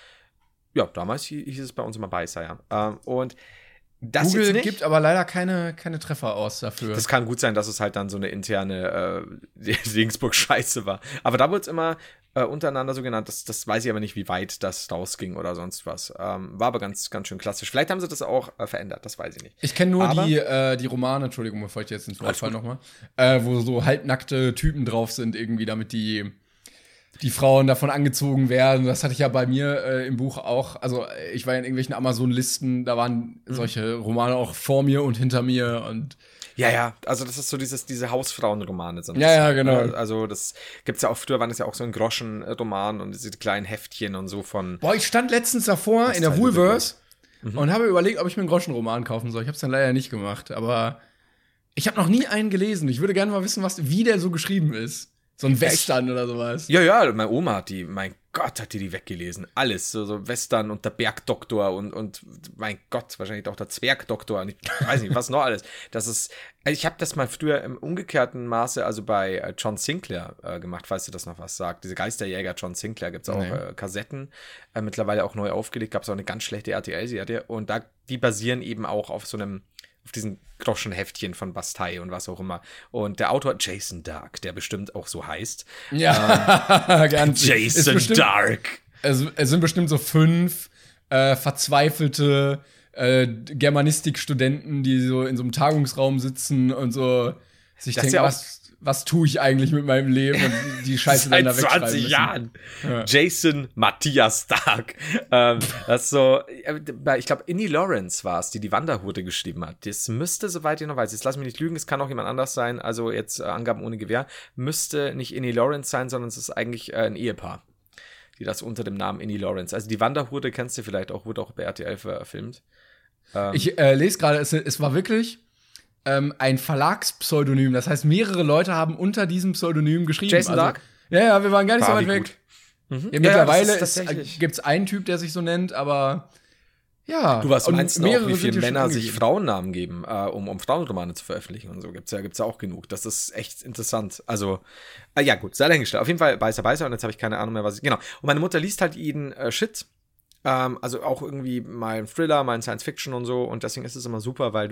ja, damals hieß es bei uns immer Beißer, ja. Und das Google jetzt nicht, gibt aber leider keine Treffer aus dafür. das kann gut sein, dass es halt dann so eine interne Regensburg-Scheiße war. Aber da wurde es immer untereinander so genannt. Das weiß ich aber nicht, wie weit das rausging oder sonst was. War aber ganz, ganz schön klassisch. Vielleicht haben sie das auch verändert, das weiß ich nicht. Ich kenne nur die Romane, Entschuldigung, bevor ich jetzt ins Wort falle nochmal, wo so halbnackte Typen drauf sind, irgendwie, damit die Frauen davon angezogen werden. Das hatte ich ja bei mir im Buch auch. Also ich war in irgendwelchen Amazon-Listen, da waren solche Romane auch vor mir und hinter mir und Ja, also das ist so diese Hausfrauenromane sind. Ja, genau. Also das gibt's ja auch, früher waren es ja auch so ein Groschenroman und diese kleinen Heftchen und so von. Boah, ich stand letztens davor in der Woolworths und habe überlegt, ob ich mir einen Groschenroman kaufen soll. Ich habe es dann leider nicht gemacht, aber ich habe noch nie einen gelesen. Ich würde gerne mal wissen, wie der so geschrieben ist. So ein Western oder sowas. Ja, meine Oma hat mein Gott, hat die weggelesen. Alles, so Western und der Bergdoktor und mein Gott, wahrscheinlich auch der Zwergdoktor und ich weiß nicht, was noch alles. Ich habe das mal früher im umgekehrten Maße, also bei John Sinclair gemacht, falls du das noch was sagt. Diese Geisterjäger John Sinclair gibt's auch Kassetten, mittlerweile auch neu aufgelegt, gab's auch eine ganz schlechte RTL-Serie und die basieren eben auch auf diesen Groschenheftchen von Bastei und was auch immer. Und der Autor Jason Dark, der bestimmt auch so heißt. Ja, ganz Jason Dark. Es sind bestimmt so 5 verzweifelte Germanistikstudenten, die so in so einem Tagungsraum sitzen und so sich Das ist denken, ja auch was tue ich eigentlich mit meinem Leben und die Scheiße dann da seit wegschreiben 20 müssen. Jahren. Ja. Jason Matthias Stark. Das ist so, ich glaube, Inni Lawrence war es, die Wanderhure geschrieben hat. Das müsste, soweit ich noch weiß, jetzt lass mich nicht lügen, es kann auch jemand anders sein, also jetzt Angaben ohne Gewehr, müsste nicht Inni Lawrence sein, sondern es ist eigentlich ein Ehepaar, die das unter dem Namen Inni Lawrence. Also die Wanderhure kennst du vielleicht auch, wurde auch bei RTL verfilmt. Ich lese gerade, es war wirklich ein Verlagspseudonym. Das heißt, mehrere Leute haben unter diesem Pseudonym geschrieben. Jason Dark? Ja, wir waren gar nicht so weit Gut. weg. Ja, mittlerweile das ist gibt es einen Typ, der sich so nennt, aber ja. Du, was meinst du auch, wie viele sind hier Männer schon sich angegeben. Frauennamen geben, um Frauenromane zu veröffentlichen und so? Gibt's ja auch genug. Das ist echt interessant. Also, ja gut, sei dahingestellt. Auf jeden Fall Beißer und jetzt habe ich keine Ahnung mehr, was ich. Genau. Und meine Mutter liest halt jeden Shit. Also auch irgendwie mal ein Thriller, mal ein Science Fiction und so. Und deswegen ist es immer super, weil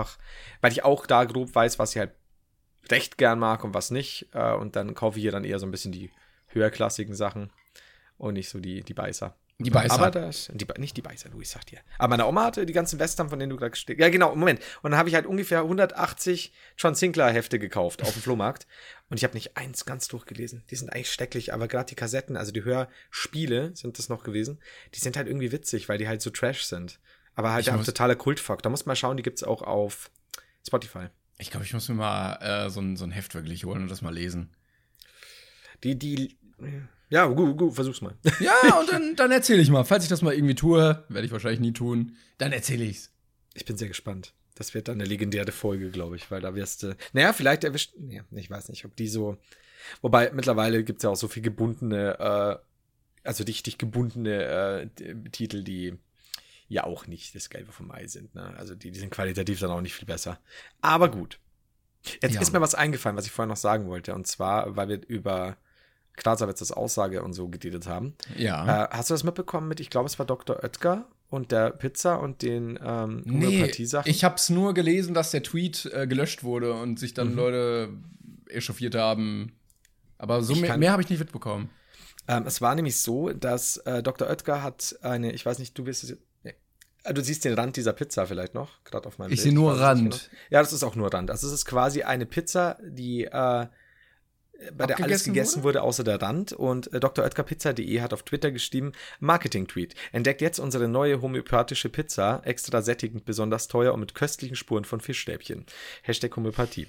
ich auch da grob weiß, was ich halt recht gern mag und was nicht. Und dann kaufe ich hier dann eher so ein bisschen die höherklassigen Sachen und nicht so die Beißer. Die Beißer. Aber nicht die Beißer, Louis, sagt dir. Aber meine Oma hatte die ganzen Western, von denen du gerade gestellt. Ja, genau, Moment. Und dann habe ich halt ungefähr 180 John Sinclair-Hefte gekauft auf dem Flohmarkt. Und ich habe nicht eins ganz durchgelesen. Die sind eigentlich schrecklich, aber gerade die Kassetten, also die Hörspiele sind das noch gewesen, die sind halt irgendwie witzig, weil die halt so Trash sind. Aber halt ein totaler Kultfuck. Da muss man schauen, die gibt's auch auf Spotify. Ich glaube, ich muss mir mal so ein Heft wirklich holen und das mal lesen. Ja, gut, versuch's mal. Ja, und dann erzähle ich mal. Falls ich das mal irgendwie tue, werde ich wahrscheinlich nie tun, dann erzähle ich's. Ich bin sehr gespannt. Das wird dann eine legendäre Folge, glaube ich, weil da wirst du. Naja, vielleicht erwischt. Ja, ich weiß nicht, ob die so. Wobei, mittlerweile gibt es ja auch so viel gebundene, also richtig gebundene Titel, die ja auch nicht das Gelbe vom Ei sind. Ne? Also die sind qualitativ dann auch nicht viel besser. Aber gut. Jetzt ist mir was eingefallen, was ich vorher noch sagen wollte. Und zwar, weil wir über Clausewitz's Aussage und so geredet haben. Ja. Hast du das mitbekommen mit, ich glaube, es war Dr. Oetker und der Pizza und den Homöopathie-Sachen? Ich habe es nur gelesen, dass der Tweet gelöscht wurde und sich dann Leute echauffiert haben. Aber so mehr habe ich nicht mitbekommen. Es war nämlich so, dass Dr. Oetker hat eine, ich weiß nicht, du wirst es. Du siehst den Rand dieser Pizza vielleicht noch, gerade auf meinem Bild. Ich sehe nur Rand. Genau. Ja, das ist auch nur Rand. Also es ist quasi eine Pizza, die bei der alles gegessen wurde, außer der Rand. Und drötkerpizza.de hat auf Twitter geschrieben, Marketing-Tweet. Entdeckt jetzt unsere neue homöopathische Pizza, extra sättigend, besonders teuer und mit köstlichen Spuren von Fischstäbchen. Hashtag Homöopathie.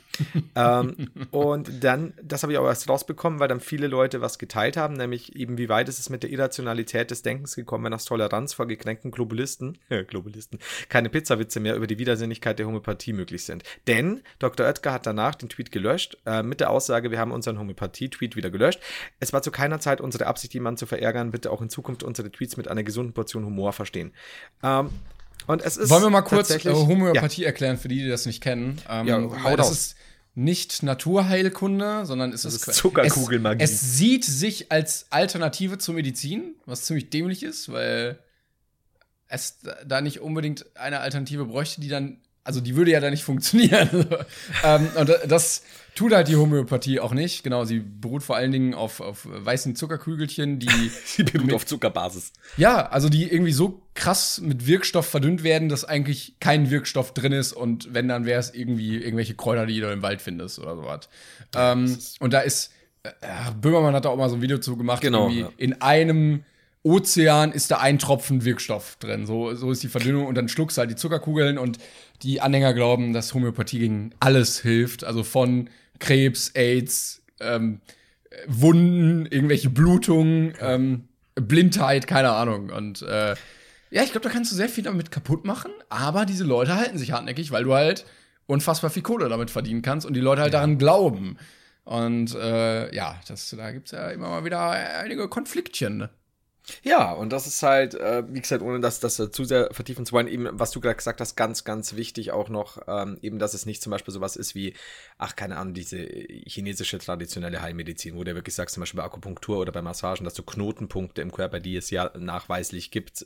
Und dann, das habe ich auch erst rausbekommen, weil dann viele Leute was geteilt haben, nämlich eben, wie weit ist es mit der Irrationalität des Denkens gekommen, wenn aus Toleranz vor gekränkten Globalisten keine Pizzawitze mehr über die Widersinnigkeit der Homöopathie möglich sind. Denn Dr. Oetker hat danach den Tweet gelöscht, mit der Aussage, wir haben unseren Homöopathie-Tweet wieder gelöscht. Es war zu keiner Zeit unsere Absicht, jemanden zu verärgern. Bitte auch in Zukunft unsere Tweets mit einer gesunden Portion Humor verstehen. Und es ist Wollen wir mal kurz Homöopathie erklären, für die, die das nicht kennen? Weil das ist nicht Naturheilkunde, sondern es ist Zuckerkugelmagie. Es sieht sich als Alternative zur Medizin, was ziemlich dämlich ist, weil es da nicht unbedingt eine Alternative bräuchte, die dann, also die würde ja da nicht funktionieren. Und das tut halt die Homöopathie auch nicht. Genau, sie beruht vor allen Dingen auf weißen Zuckerkügelchen, die sie beruht auf Zuckerbasis. Ja, also die irgendwie so krass mit Wirkstoff verdünnt werden, dass eigentlich kein Wirkstoff drin ist und wenn, dann wäre es irgendwie irgendwelche Kräuter, die du im Wald findest oder sowas. Und da ist, Böhmermann hat da auch mal so ein Video zu gemacht, genau, irgendwie in einem Ozean ist da ein Tropfen Wirkstoff drin. So ist die Verdünnung und dann schluckst du halt die Zuckerkugeln und die Anhänger glauben, dass Homöopathie gegen alles hilft. Also von Krebs, AIDS, Wunden, irgendwelche Blutungen, Blindheit, keine Ahnung. Und ja, ich glaube, da kannst du sehr viel damit kaputt machen, aber diese Leute halten sich hartnäckig, weil du halt unfassbar viel Kohle damit verdienen kannst und die Leute halt daran glauben. Und ja, da gibt's ja immer mal wieder einige Konfliktchen, ne? Ja, und das ist halt, wie gesagt, ohne das zu sehr vertiefen zu wollen, eben, was du gerade gesagt hast, ganz, ganz wichtig auch noch, eben, dass es nicht zum Beispiel sowas ist wie, keine Ahnung, diese chinesische traditionelle Heilmedizin, wo du wirklich sagst, zum Beispiel bei Akupunktur oder bei Massagen, dass du Knotenpunkte im Körper, die es ja nachweislich gibt,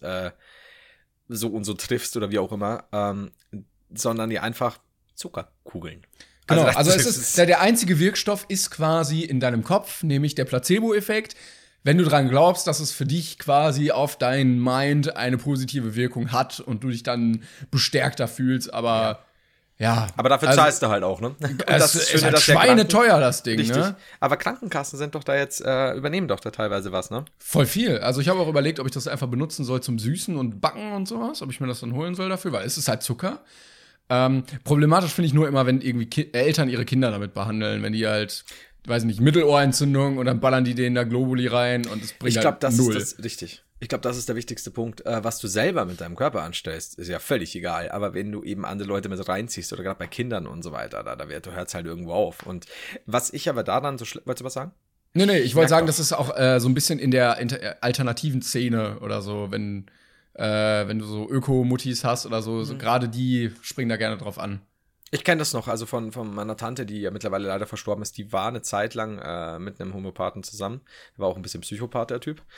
so und so triffst oder wie auch immer, sondern die einfach Zuckerkugeln. Genau, also es ist der einzige Wirkstoff ist quasi in deinem Kopf, nämlich der Placebo-Effekt. Wenn du dran glaubst, dass es für dich quasi auf dein Mind eine positive Wirkung hat und du dich dann bestärkter fühlst, aber ja. Aber dafür zahlst du halt auch, ne? Das ist halt schweineteuer, das Ding, richtig. Ne? Aber Krankenkassen sind doch da jetzt, übernehmen doch da teilweise was, ne? Voll viel. Also ich habe auch überlegt, ob ich das einfach benutzen soll zum Süßen und Backen und sowas, ob ich mir das dann holen soll dafür, weil es ist halt Zucker. Problematisch finde ich nur immer, wenn irgendwie Eltern ihre Kinder damit behandeln, wenn die halt, weiß nicht, Mittelohrentzündung und dann ballern die denen da Globuli rein und es bringt halt null. Richtig. Ich glaube, das ist der wichtigste Punkt. Was du selber mit deinem Körper anstellst, ist ja völlig egal. Aber wenn du eben andere Leute mit reinziehst oder gerade bei Kindern und so weiter, du hörst halt irgendwo auf. Und was ich aber daran so wolltest du was sagen? Nee, ich wollte sagen, das ist auch so ein bisschen in der alternativen Szene oder so, wenn du so Öko-Muttis hast oder so, gerade die springen da gerne drauf an. Ich kenne das noch, also von meiner Tante, die ja mittlerweile leider verstorben ist, die war eine Zeit lang mit einem Homöopathen zusammen. War auch ein bisschen Psychopath, der Typ.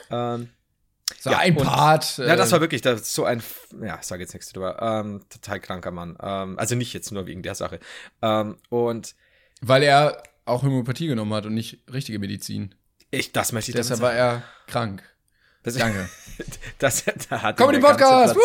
Ein Part. Ja, das war wirklich, das ist so ein, ja, ich sage jetzt nichts drüber, total kranker Mann. Also nicht jetzt nur wegen der Sache. Und weil er auch Homöopathie genommen hat und nicht richtige Medizin. Das möchte ich Deshalb war er krank. Danke. Comedy-Podcast!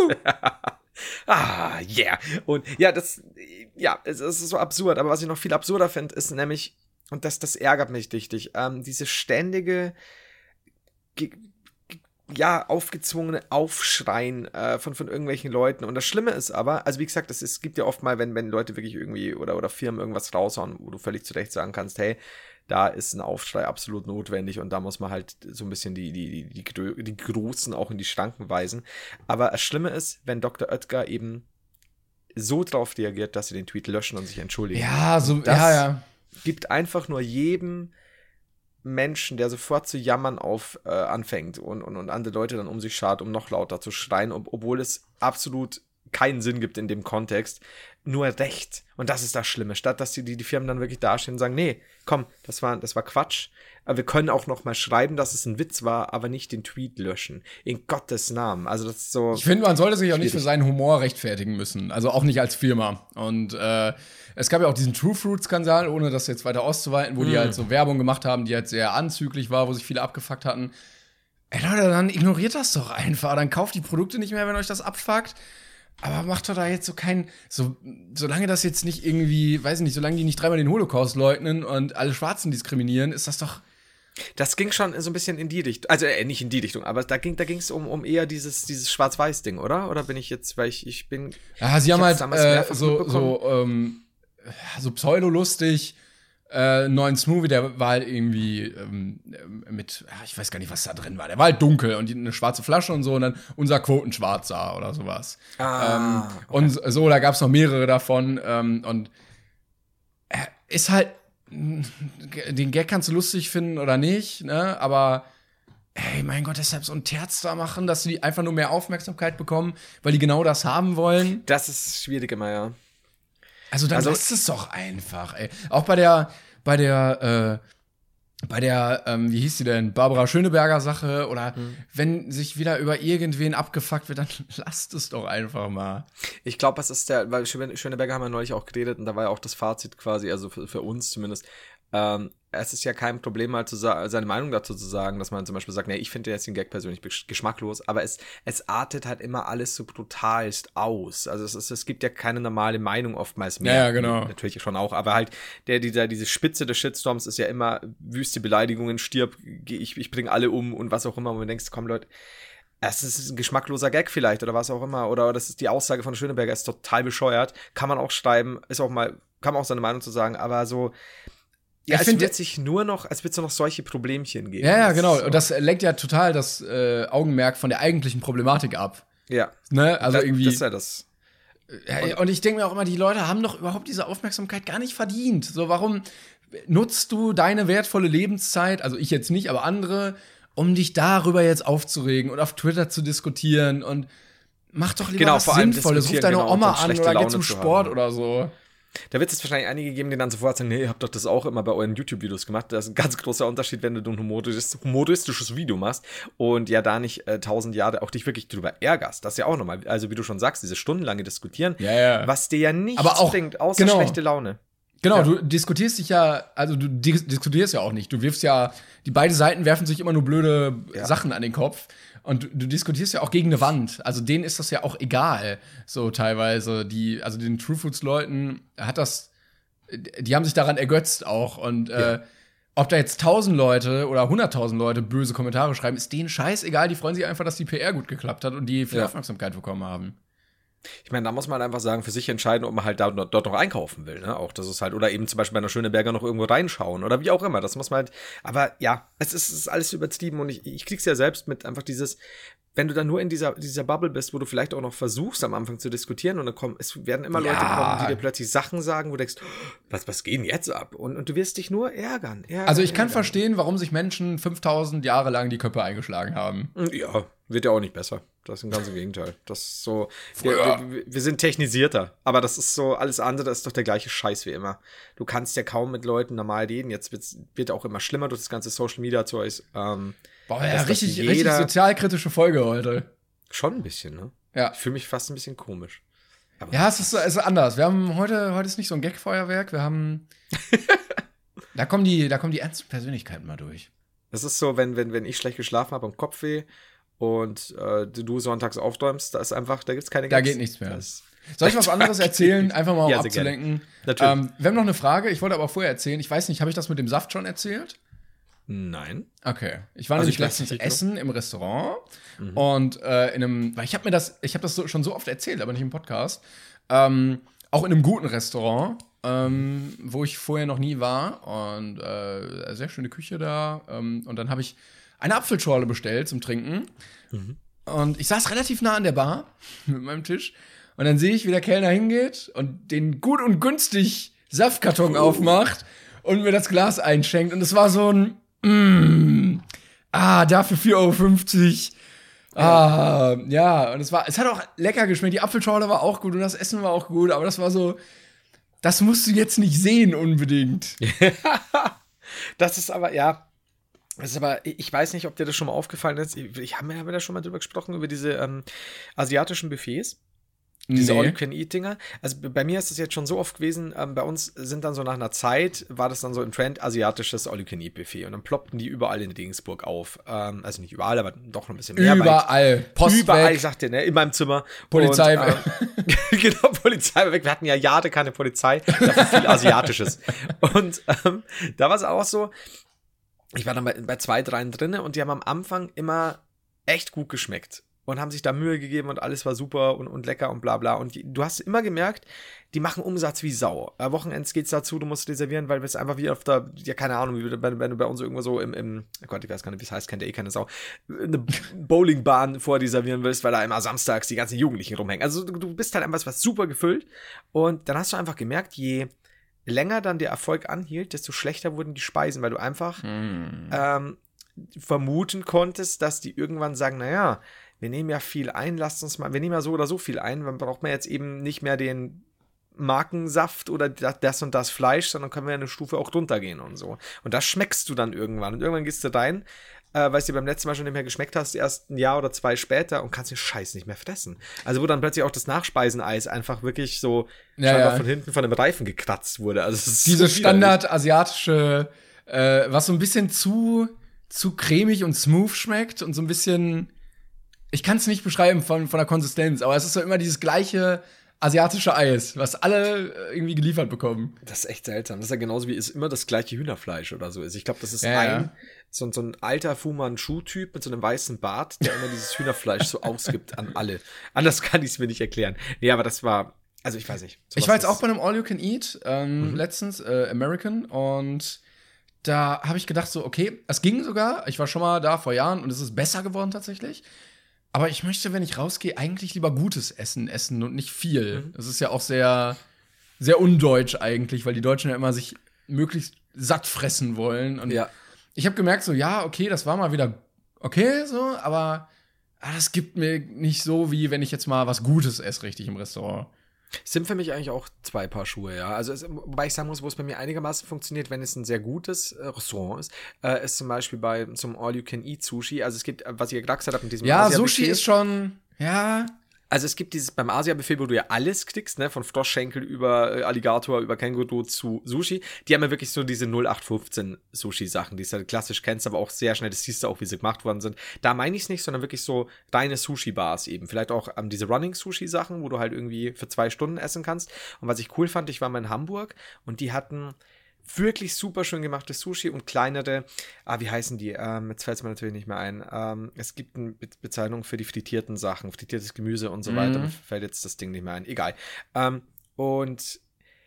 Yeah. Und ja, es ist so absurd. Aber was ich noch viel absurder finde, ist nämlich, und das ärgert mich richtig, diese ständige aufgezwungene Aufschreien von irgendwelchen Leuten. Und das Schlimme ist aber, also wie gesagt, es gibt ja oft mal, wenn Leute wirklich irgendwie oder Firmen irgendwas raushauen, wo du völlig zu Recht sagen kannst, hey, da ist ein Aufschrei absolut notwendig und da muss man halt so ein bisschen die Großen auch in die Schranken weisen. Aber das Schlimme ist, wenn Dr. Oetker eben so drauf reagiert, dass sie den Tweet löschen und sich entschuldigen. Ja, so, das gibt einfach nur jedem Menschen, der sofort zu jammern anfängt und andere Leute dann um sich schart, um noch lauter zu schreien, obwohl es absolut keinen Sinn gibt in dem Kontext, nur Recht. Und das ist das Schlimme. Statt dass die Firmen dann wirklich dastehen und sagen, nee, komm, das war Quatsch. Aber wir können auch noch mal schreiben, dass es ein Witz war, aber nicht den Tweet löschen. In Gottes Namen. Also das ist so. Ich finde, man sollte sich auch nicht für seinen Humor rechtfertigen müssen. Also auch nicht als Firma. Und es gab ja auch diesen True Fruit-Skandal, ohne das jetzt weiter auszuweiten, wo die halt so Werbung gemacht haben, die halt sehr anzüglich war, wo sich viele abgefuckt hatten. Ey Leute, dann ignoriert das doch einfach. Dann kauft die Produkte nicht mehr, wenn euch das abfuckt. Aber macht doch da jetzt solange das jetzt nicht irgendwie, weiß ich nicht, solange die nicht dreimal den Holocaust leugnen und alle Schwarzen diskriminieren, ist das doch. Das ging schon so ein bisschen in die Richtung, also nicht in die Richtung, aber da ging's um eher dieses Schwarz-Weiß-Ding, oder? Oder bin ich jetzt, weil ich bin. Ja, sie haben halt so pseudolustig neuen Smoothie, der war halt irgendwie ich weiß gar nicht, was da drin war. Der war halt dunkel und eine schwarze Flasche und so und dann unser Quotenschwarzer oder sowas. Okay. Und so, da gab's noch mehrere davon und ist halt, den Gag kannst du lustig finden oder nicht, ne, aber ey, mein Gott, deshalb so ein Terz da machen, dass die einfach nur mehr Aufmerksamkeit bekommen, weil die genau das haben wollen. Das ist schwierig immer, ja. Also dann lasst es doch einfach, ey. Auch bei der, wie hieß die denn, Barbara Schöneberger Sache oder wenn sich wieder über irgendwen abgefuckt wird, dann lasst es doch einfach mal. Ich glaube, es ist weil Schöneberger haben wir neulich auch geredet und da war ja auch das Fazit quasi, also für uns zumindest, es ist ja kein Problem, mal seine Meinung dazu zu sagen, dass man zum Beispiel sagt, nee, ich finde jetzt den Gag persönlich geschmacklos, aber es artet halt immer alles so brutalst aus. Also es gibt ja keine normale Meinung oftmals mehr. Ja, genau. Natürlich schon auch, aber halt diese Spitze des Shitstorms ist ja immer wüste Beleidigungen, stirb, ich bringe alle um und was auch immer, wo man denkst, komm Leute, es ist ein geschmackloser Gag vielleicht oder was auch immer, oder das ist die Aussage von Schöneberger, ist total bescheuert, kann man auch schreiben, kann man auch seine Meinung zu sagen, aber so. Ja, es wird es nur noch solche Problemchen geben. Ja, genau. Und das lenkt ja total das Augenmerk von der eigentlichen Problematik ab. Ja. Ne? Also irgendwie. Das ist ja das. Und ich denke mir auch immer, die Leute haben doch überhaupt diese Aufmerksamkeit gar nicht verdient. So, warum nutzt du deine wertvolle Lebenszeit, also ich jetzt nicht, aber andere, um dich darüber jetzt aufzuregen und auf Twitter zu diskutieren und mach doch lieber was Sinnvolles. Ruf deine Oma an oder geh zum Sport oder so. Da wird es wahrscheinlich einige geben, die dann sofort sagen, nee, ihr habt doch das auch immer bei euren YouTube-Videos gemacht. Das ist ein ganz großer Unterschied, wenn du ein humoristisches Video machst und ja da nicht 1000 Jahre auch dich wirklich drüber ärgerst. Das ist ja auch nochmal, also wie du schon sagst, diese stundenlange Diskutieren, was dir ja nichts bringt, außer schlechte Laune. Genau, du diskutierst diskutierst ja auch nicht. Du wirfst die beiden Seiten werfen sich immer nur blöde Sachen an den Kopf. Und du diskutierst ja auch gegen eine Wand. Also denen ist das ja auch egal, so teilweise. Also den True Fruits-Leuten die haben sich daran ergötzt auch. Und ob da jetzt 1000 Leute oder 100.000 Leute böse Kommentare schreiben, ist denen scheißegal. Die freuen sich einfach, dass die PR gut geklappt hat und die viel Aufmerksamkeit bekommen haben. Ich meine, da muss man einfach sagen, für sich entscheiden, ob man halt dort noch einkaufen will, ne? Auch das ist halt, oder eben zum Beispiel bei einer Schöneberger noch irgendwo reinschauen oder wie auch immer. Das muss man halt, aber ja, es ist alles übertrieben und ich krieg's ja selbst mit einfach wenn du dann nur in dieser Bubble bist, wo du vielleicht auch noch versuchst, am Anfang zu diskutieren und es werden immer Leute kommen, die dir plötzlich Sachen sagen, wo du denkst, was geht denn jetzt ab? Und du wirst dich nur ärgern. Also ich kann verstehen, warum sich Menschen 5000 Jahre lang die Köpfe eingeschlagen haben. Ja, wird ja auch nicht besser. Das ist ein ganzes Gegenteil. Das ist so, wir sind technisierter, aber das ist so, alles andere ist doch der gleiche Scheiß wie immer. Du kannst ja kaum mit Leuten normal reden. Jetzt wird auch immer schlimmer durch das ganze Social-Media-Zeug. Boah, ja, richtig sozialkritische Folge heute. Schon ein bisschen, ne? Ja. Ich fühle mich fast ein bisschen komisch. Aber ja, es ist anders. Wir haben heute ist nicht so ein Gag-Feuerwerk. Wir haben da kommen die ernsten Persönlichkeiten mal durch. Das ist so, wenn ich schlecht geschlafen habe und Kopfweh und du sonntags aufräumst, da gibt's keine Gags. Da geht nichts mehr. Soll ich was anderes erzählen? Einfach mal, um abzulenken. Natürlich. Wir haben noch eine Frage. Ich wollte aber vorher erzählen. Ich weiß nicht, habe ich das mit dem Saft schon erzählt? Nein. Okay. Ich war Also nämlich ich weiß letztens nicht, essen im Restaurant und weil ich habe das schon so oft erzählt, aber nicht im Podcast. Auch in einem guten Restaurant, wo ich vorher noch nie war und sehr schöne Küche da. Und dann habe ich eine Apfelschorle bestellt zum Trinken. Und ich saß relativ nah an der Bar mit meinem Tisch. Und dann sehe ich, wie der Kellner hingeht und den gut und günstig Saftkarton aufmacht und mir das Glas einschenkt. Und es war so ein dafür 4,50 €. Ja, und es hat auch lecker geschmeckt. Die Apfelschorle war auch gut und das Essen war auch gut, aber das war so, das musst du jetzt nicht sehen unbedingt. Das ist aber, ich weiß nicht, ob dir das schon mal aufgefallen ist. Ich habe mir da schon mal drüber gesprochen, über diese asiatischen Buffets. Diese All-You-Can-Eat-Dinger. Also bei mir ist das jetzt schon so oft gewesen, bei uns sind dann so nach einer Zeit, war das dann so im Trend asiatisches All-You-Can-Eat-Buffet. Und dann ploppten die überall in Regensburg auf. Also nicht überall, aber doch noch ein bisschen mehr. Überall. Post überall, weg. ich sagte, ne, in meinem Zimmer. Polizei weg. Genau, Polizei weg. Wir hatten ja Jahre keine Polizei, dafür viel Asiatisches. Und da war es auch so, ich war dann bei 2, 3 drinne und die haben am Anfang immer echt gut geschmeckt. Und haben sich da Mühe gegeben und alles war super und lecker und bla bla. Und du hast immer gemerkt, die machen Umsatz wie Sau. Wochenends geht's dazu, du musst reservieren, weil es einfach wie auf der, ja keine Ahnung, wie wenn du bei uns irgendwo so oh Gott, ich weiß gar nicht, wie es heißt, kennt ja keine Sau, eine Bowlingbahn vorreservieren willst, weil da immer samstags die ganzen Jugendlichen rumhängen. Also du bist halt einfach was super gefüllt. Und dann hast du einfach gemerkt, je länger dann der Erfolg anhielt, desto schlechter wurden die Speisen, weil du einfach vermuten konntest, dass die irgendwann sagen, naja, wir nehmen ja viel ein, wir nehmen ja so oder so viel ein, dann braucht man jetzt eben nicht mehr den Markensaft oder das und das Fleisch, sondern können wir eine Stufe auch runtergehen und so. Und das schmeckst du dann irgendwann. Und irgendwann gehst du rein, weil es dir beim letzten Mal schon nicht mehr geschmeckt hast, erst ein Jahr oder 2 später und kannst den Scheiß nicht mehr fressen. Also wo dann plötzlich auch das Nachspeiseneis einfach wirklich so scheinbar von hinten von dem Reifen gekratzt wurde. Also es ist diese so standard-asiatische, was so ein bisschen zu cremig und smooth schmeckt und so ein bisschen, ich kann es nicht beschreiben von der Konsistenz, aber es ist so immer dieses gleiche asiatische Eis, was alle irgendwie geliefert bekommen. Das ist echt seltsam. Das ist ja genauso wie es immer das gleiche Hühnerfleisch oder so ist. Ich glaube, das ist so ein alter Fu Manchu-Typ mit so einem weißen Bart, der immer dieses Hühnerfleisch so ausgibt an alle. Anders kann ich es mir nicht erklären. Nee, aber das war, also ich weiß nicht. Ich war jetzt auch bei einem All-You-Can-Eat letztens, American, und da habe ich gedacht so, okay, es ging sogar. Ich war schon mal da vor Jahren und es ist besser geworden tatsächlich. Aber ich möchte, wenn ich rausgehe, eigentlich lieber gutes Essen und nicht viel. Das ist ja auch sehr, sehr undeutsch eigentlich, weil die Deutschen ja immer sich möglichst satt fressen wollen. Und ich habe gemerkt so, ja, okay, das war mal wieder okay so, aber das gibt mir nicht so, wie wenn ich jetzt mal was Gutes esse, richtig im Restaurant. Sind für mich eigentlich auch 2 Paar Schuhe, ja. Also, wobei ich sagen muss, wo es bei mir einigermaßen funktioniert, wenn es ein sehr gutes Restaurant ist zum Beispiel bei zum All-You-Can-Eat-Sushi. Also, es gibt, was ich ja gesagt habe, mit diesem Sushi ist schon, Also es gibt dieses beim Asia-Buffet, wo du ja alles kriegst, ne, von Froschschenkel über Alligator, über Känguru zu Sushi. Die haben ja wirklich so diese 0815 Sushi-Sachen, die du halt klassisch kennst, aber auch sehr schnell, das siehst du auch, wie sie gemacht worden sind. Da meine ich es nicht, sondern wirklich so reine Sushi-Bars eben. Vielleicht auch diese Running-Sushi-Sachen, wo du halt irgendwie für 2 Stunden essen kannst. Und was ich cool fand, ich war mal in Hamburg und die hatten wirklich super schön gemachtes Sushi und kleinere, wie heißen die? Jetzt fällt es mir natürlich nicht mehr ein. Es gibt eine Bezeichnung für die frittierten Sachen, frittiertes Gemüse und so weiter. Mir fällt jetzt das Ding nicht mehr ein. Egal. Und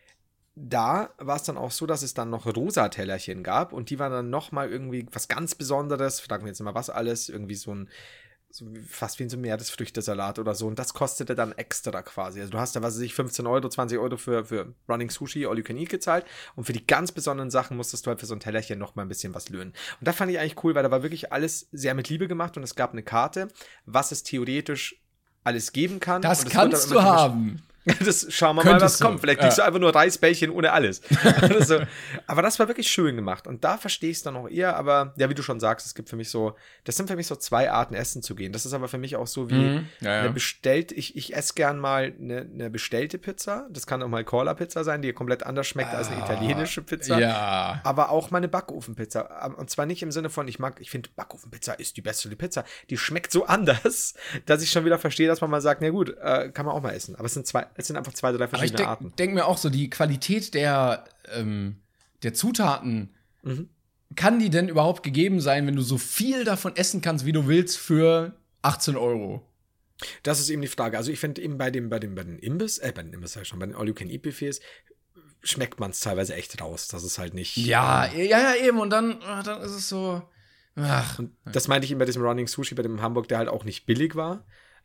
da war es dann auch so, dass es dann noch rosa Tellerchen gab und die waren dann nochmal irgendwie was ganz Besonderes. Fragen wir jetzt mal, was alles. Irgendwie so fast wie so ein Meeresfrüchtesalat oder so. Und das kostete dann extra quasi. Also du hast da, 15 €, 20 € für Running Sushi, All You Can Eat gezahlt. Und für die ganz besonderen Sachen musstest du halt für so ein Tellerchen noch mal ein bisschen was löhnen. Und da fand ich eigentlich cool, weil da war wirklich alles sehr mit Liebe gemacht. Und es gab eine Karte, was es theoretisch alles geben kann. Das kannst du haben. Das schauen wir mal, was kommt. Vielleicht kriegst du einfach nur Reisbällchen ohne alles. Also, aber das war wirklich schön gemacht. Und da verstehe ich es dann auch eher. Aber ja, wie du schon sagst, das sind für mich so 2 Arten, essen zu gehen. Das ist aber für mich auch so wie eine bestellte, ich esse gern mal eine bestellte Pizza. Das kann auch mal Caller-Pizza sein, die komplett anders schmeckt als eine italienische Pizza. Ja. Aber auch mal eine Backofenpizza. Und zwar nicht im Sinne von, ich finde Backofenpizza ist die beste Pizza. Die schmeckt so anders, dass ich schon wieder verstehe, dass man mal sagt, na gut, kann man auch mal essen. Aber es sind einfach 2, 3 verschiedene Arten. Ich denke mir auch so, die Qualität der Zutaten kann die denn überhaupt gegeben sein, wenn du so viel davon essen kannst, wie du willst, für 18 Euro? Das ist eben die Frage. Also ich finde eben bei den Imbiss sag ich schon, bei den All-You-Can-Eat-Buffets schmeckt man es teilweise echt raus. Das ist halt nicht. Ja, eben. Und dann ist es so. Ach. Und das meinte ich eben bei diesem Running Sushi, bei dem in Hamburg, der halt auch nicht billig war.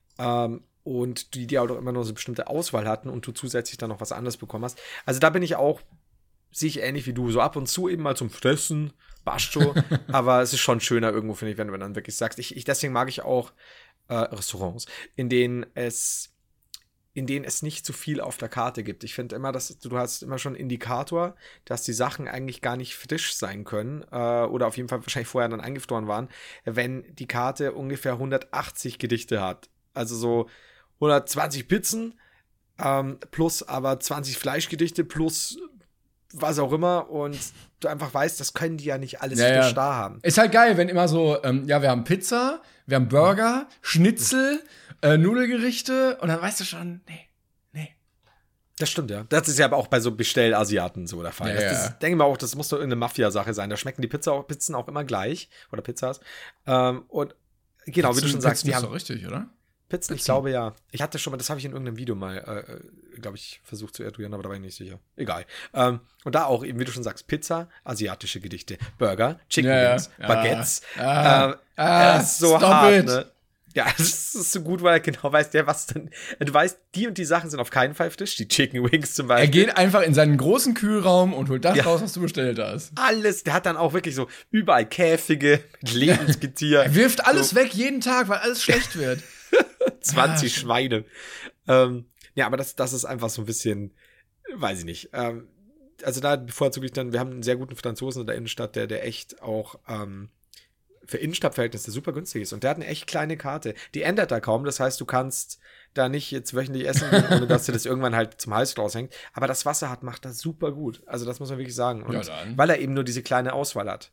Und die auch immer nur so eine bestimmte Auswahl hatten und du zusätzlich dann noch was anderes bekommen hast. Also da bin ich auch, sehe ich ähnlich wie du, so ab und zu eben mal zum Fressen, Basto. Aber es ist schon schöner irgendwo, finde ich, wenn du dann wirklich sagst. Deswegen mag ich auch Restaurants, in denen es nicht zu viel auf der Karte gibt. Ich finde immer, dass du hast immer schon einen Indikator, dass die Sachen eigentlich gar nicht frisch sein können oder auf jeden Fall wahrscheinlich vorher dann eingefroren waren, wenn die Karte ungefähr 180 Gedichte hat. Also so 120 Pizzen plus aber 20 Fleischgedichte plus was auch immer und du einfach weißt, das können die ja nicht alles frisch da haben. Ist halt geil, wenn immer so, wir haben Pizza, wir haben Burger, Schnitzel, Nudelgerichte und dann weißt du schon, nee. Das stimmt, ja. Das ist ja aber auch bei so Bestellasiaten so der Fall. Das denke ich mal auch, das muss doch irgendeine Mafia-Sache sein. Da schmecken die Pizzen auch immer gleich oder Pizzas. Und genau, wie du schon sagst, die haben. Das ist doch richtig, oder? Pizzen, ich glaube ja. Ich hatte schon mal, das habe ich in irgendeinem Video mal, glaube ich, versucht zu eruieren, aber da war ich nicht sicher. Egal. Und da auch eben, wie du schon sagst, Pizza, asiatische Gedichte, Burger, Chicken Wings, Baguettes. Das ist so hart, ne? Ja, das ist so gut, weil er genau weiß, du weißt, die und die Sachen sind auf keinen Fall frisch, die Chicken Wings zum Beispiel. Er geht einfach in seinen großen Kühlraum und holt das raus, was du bestellt hast. Alles, der hat dann auch wirklich so überall Käfige mit Lebensgetier. Er wirft alles weg jeden Tag, weil alles schlecht wird. 20 Schweine. Ja, aber das ist einfach so ein bisschen, weiß ich nicht. Also da bevorzuge ich dann, wir haben einen sehr guten Franzosen in der Innenstadt, der echt auch für Innenstadtverhältnisse super günstig ist. Und der hat eine echt kleine Karte. Die ändert da kaum. Das heißt, du kannst da nicht jetzt wöchentlich essen, ohne dass dir das irgendwann halt zum Hals raushängt. Aber das, was er hat, macht das super gut. Also das muss man wirklich sagen. Und weil er eben nur diese kleine Auswahl hat.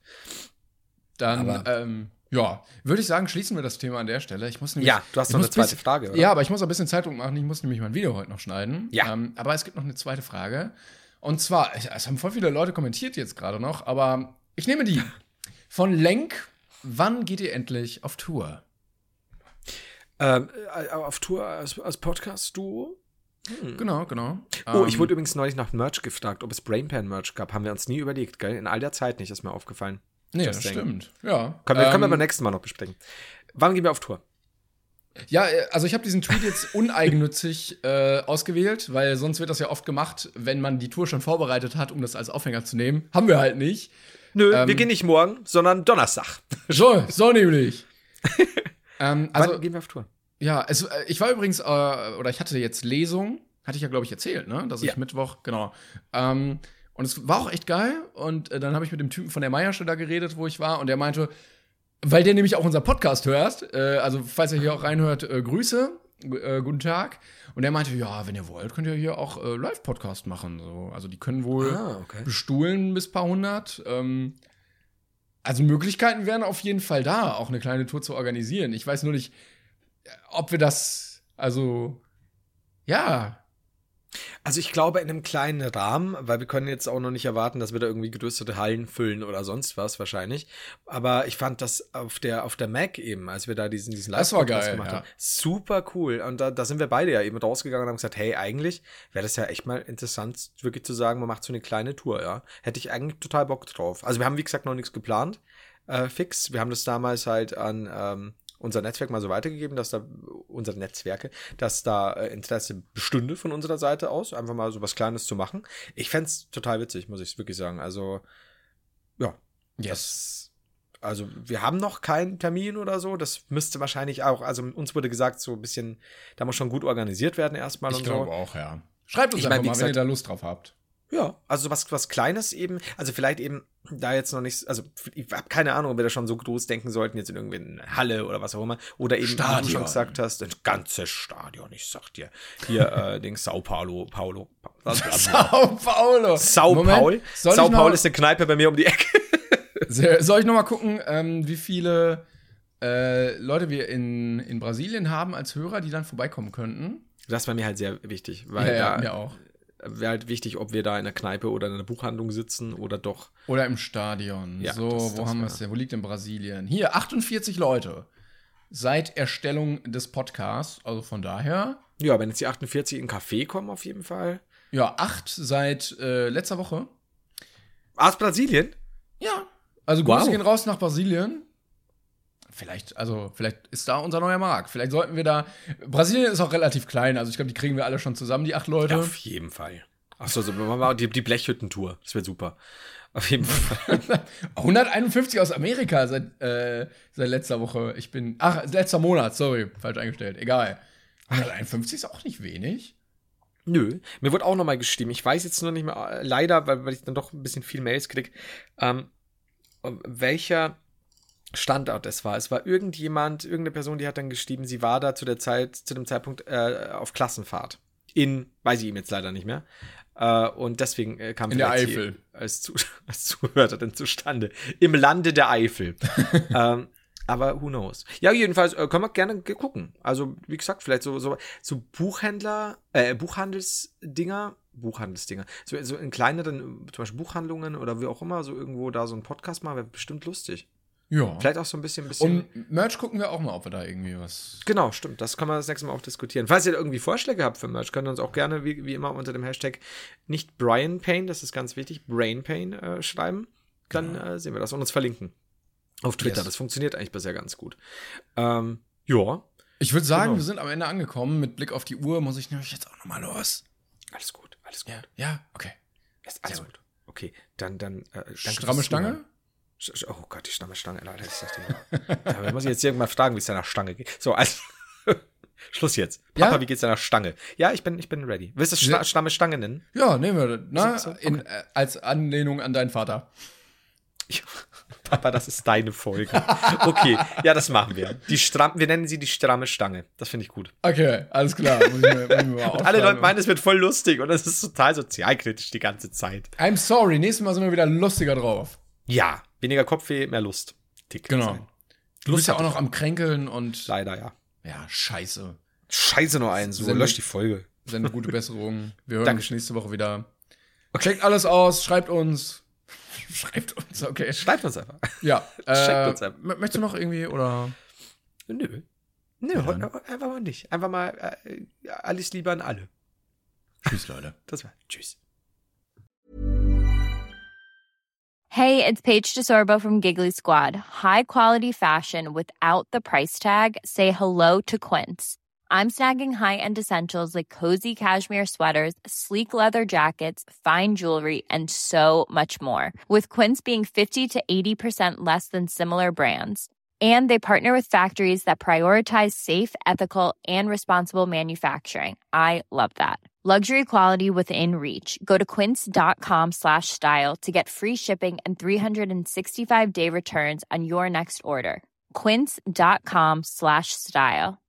Dann, würde ich sagen, schließen wir das Thema an der Stelle. Ich muss nämlich, du hast noch eine zweite Frage, oder? Ja, aber ich muss ein bisschen Zeitdruck machen. Ich muss nämlich mein Video heute noch schneiden. Ja. Aber es gibt noch eine zweite Frage. Und zwar, es haben voll viele Leute kommentiert jetzt gerade noch, aber ich nehme die. Von Lenk, wann geht ihr endlich auf Tour? Auf Tour als Podcast-Duo? Genau. Ich wurde übrigens neulich nach Merch gefragt, ob es Brainpan-Merch gab. Haben wir uns nie überlegt, gell? In all der Zeit nicht, ist mir aufgefallen. Nee, das stimmt. Ja. Können wir beim nächsten Mal noch besprechen. Wann gehen wir auf Tour? Ja, also ich habe diesen Tweet jetzt uneigennützig ausgewählt, weil sonst wird das ja oft gemacht, wenn man die Tour schon vorbereitet hat, um das als Aufhänger zu nehmen. Haben wir halt nicht. Nö, wir gehen nicht morgen, sondern Donnerstag. So nämlich. Wann gehen wir auf Tour? Ja, ich war übrigens, oder ich hatte jetzt Lesung, hatte ich ja, glaube ich, erzählt, ne? Dass ich Mittwoch, genau. Und es war auch echt geil. Und dann habe ich mit dem Typen von der Meierstelle da geredet, wo ich war. Und der meinte, weil der nämlich auch unser Podcast hört, also falls er hier auch reinhört, Grüße, guten Tag. Und der meinte, ja, wenn ihr wollt, könnt ihr hier auch Live-Podcast machen. So. Also die können wohl bestuhlen bis paar hundert. Also Möglichkeiten wären auf jeden Fall da, auch eine kleine Tour zu organisieren. Ich weiß nur nicht, ob wir das, also, ja. Also ich glaube in einem kleinen Rahmen, weil wir können jetzt auch noch nicht erwarten, dass wir da irgendwie größere Hallen füllen oder sonst was wahrscheinlich. Aber ich fand das auf der Mac eben, als wir da diesen Live-Podcast gemacht haben, super cool. Und da sind wir beide ja eben rausgegangen und haben gesagt, hey, eigentlich wäre das ja echt mal interessant, wirklich zu sagen, man macht so eine kleine Tour, ja. Hätte ich eigentlich total Bock drauf. Also wir haben, wie gesagt, noch nichts geplant, fix. Wir haben das damals halt an unser Netzwerk mal so weitergegeben, dass da Interesse bestünde von unserer Seite aus, einfach mal so was Kleines zu machen. Ich fänd's total witzig, muss ich wirklich sagen. Also, ja. Yes. Also, wir haben noch keinen Termin oder so. Das müsste wahrscheinlich auch, also uns wurde gesagt, so ein bisschen, da muss schon gut organisiert werden erstmal und so. Ich glaube auch, ja. Schreibt uns einfach mal, wenn ihr da Lust drauf habt. Ja, also was Kleines eben, also vielleicht eben da jetzt noch nicht, also ich habe keine Ahnung, ob wir da schon so groß denken sollten, jetzt in irgendwie eine Halle oder was auch immer, oder eben, Stadion. wie du schon gesagt hast, ein ganzes Stadion, ich sag dir, hier, Sao Paulo. Sao Paulo ist eine Kneipe bei mir um die Ecke. Soll ich noch mal gucken, wie viele Leute wir in Brasilien haben als Hörer, die dann vorbeikommen könnten? Das war mir halt sehr wichtig, weil mir auch. wäre halt wichtig, ob wir da in einer Kneipe oder in einer Buchhandlung sitzen oder doch. Oder im Stadion. Ja, so, wo haben wir es denn? Wo liegt denn Brasilien? Hier, 48 Leute. Seit Erstellung des Podcasts. Also von daher. Ja, wenn jetzt die 48 in einen Café kommen, auf jeden Fall. Ja, 8 seit letzter Woche. Aus Brasilien? Ja. Also Grüße Wow. gehen raus nach Brasilien. Vielleicht ist da unser neuer Markt. Vielleicht sollten wir da. Brasilien ist auch relativ klein, also ich glaube, die kriegen wir alle schon zusammen, die 8 Leute. Ja, auf jeden Fall. Achso, so, die Blechhüttentour. Das wird super. Auf jeden Fall. 151 aus Amerika seit letzter Woche. Letzter Monat, sorry, falsch eingestellt. Egal. 151 ist auch nicht wenig. Nö, mir wurde auch nochmal geschrieben. Ich weiß jetzt nur nicht mehr, leider, weil ich dann doch ein bisschen viel Mails kriege, welcher Standort es war. Es war irgendeine Person, die hat dann geschrieben, sie war da zu dem Zeitpunkt auf Klassenfahrt. Weiß ich ihm jetzt leider nicht mehr. Und deswegen kam in der Eifel als Zuhörer dann zustande. Im Lande der Eifel. Aber who knows? Ja, jedenfalls können wir gerne gucken. Also, wie gesagt, vielleicht so Buchhandelsdinger. So in kleineren, zum Beispiel Buchhandlungen oder wie auch immer, so irgendwo da so einen Podcast machen, wäre bestimmt lustig. Ja. Vielleicht auch so ein bisschen. Und Merch gucken wir auch mal, ob wir da irgendwie was. Genau, stimmt. Das können wir das nächste Mal auch diskutieren. Falls ihr irgendwie Vorschläge habt für Merch, könnt ihr uns auch gerne, wie immer, unter dem Hashtag nicht Brian Payne, das ist ganz wichtig, Brain Pain schreiben. Dann sehen wir das und uns verlinken. Auf Twitter. Yes. Das funktioniert eigentlich bisher ganz gut. Ja. Ich würde sagen, wir sind am Ende angekommen. Mit Blick auf die Uhr muss ich nämlich jetzt auch nochmal los. Alles gut. Ja, okay. Ist alles gut. Okay, dann danke. Stramme Stange? Oh Gott, die stramme Stange. Alter, das ist das Ding. Da muss ich jetzt irgendwann fragen, wie es deiner Stange geht. So, also Schluss jetzt. Papa, wie geht's deiner Stange? Ja, ich bin ready. Willst du stramme Stange nennen? Ja, nehmen wir das. Okay. Als Anlehnung an deinen Vater. Papa, das ist deine Folge. Okay, ja, das machen wir. Wir nennen sie die stramme Stange. Das finde ich gut. Okay, alles klar. Und alle Leute meinen, es wird voll lustig und es ist total sozialkritisch die ganze Zeit. I'm sorry, nächstes Mal sind wir wieder lustiger drauf. Ja, weniger Kopfweh, mehr Lust. Genau. Sein. Du bist ja auch noch am Kränkeln und. Leider, ja. Ja, scheiße. Scheiße nur eins, so löscht die Folge. Sende gute Besserung. Wir hören uns nächste Woche wieder. Checkt alles aus, schreibt uns. Okay. Schreibt uns einfach. Ja. Checkt uns einfach. Möchtest du noch irgendwie, oder? Nö, einfach mal nicht. Einfach mal alles Liebe an alle. Tschüss, Leute. Das war. Tschüss. Hey, it's Paige DeSorbo from Giggly Squad. High quality fashion without the price tag. Say hello to Quince. I'm snagging high-end essentials like cozy cashmere sweaters, sleek leather jackets, fine jewelry, and so much more. With Quince being 50 to 80% less than similar brands. And they partner with factories that prioritize safe, ethical, and responsible manufacturing. I love that. Luxury quality within reach. Go to quince.com/style to get free shipping and 365-day returns on your next order. Quince.com/style.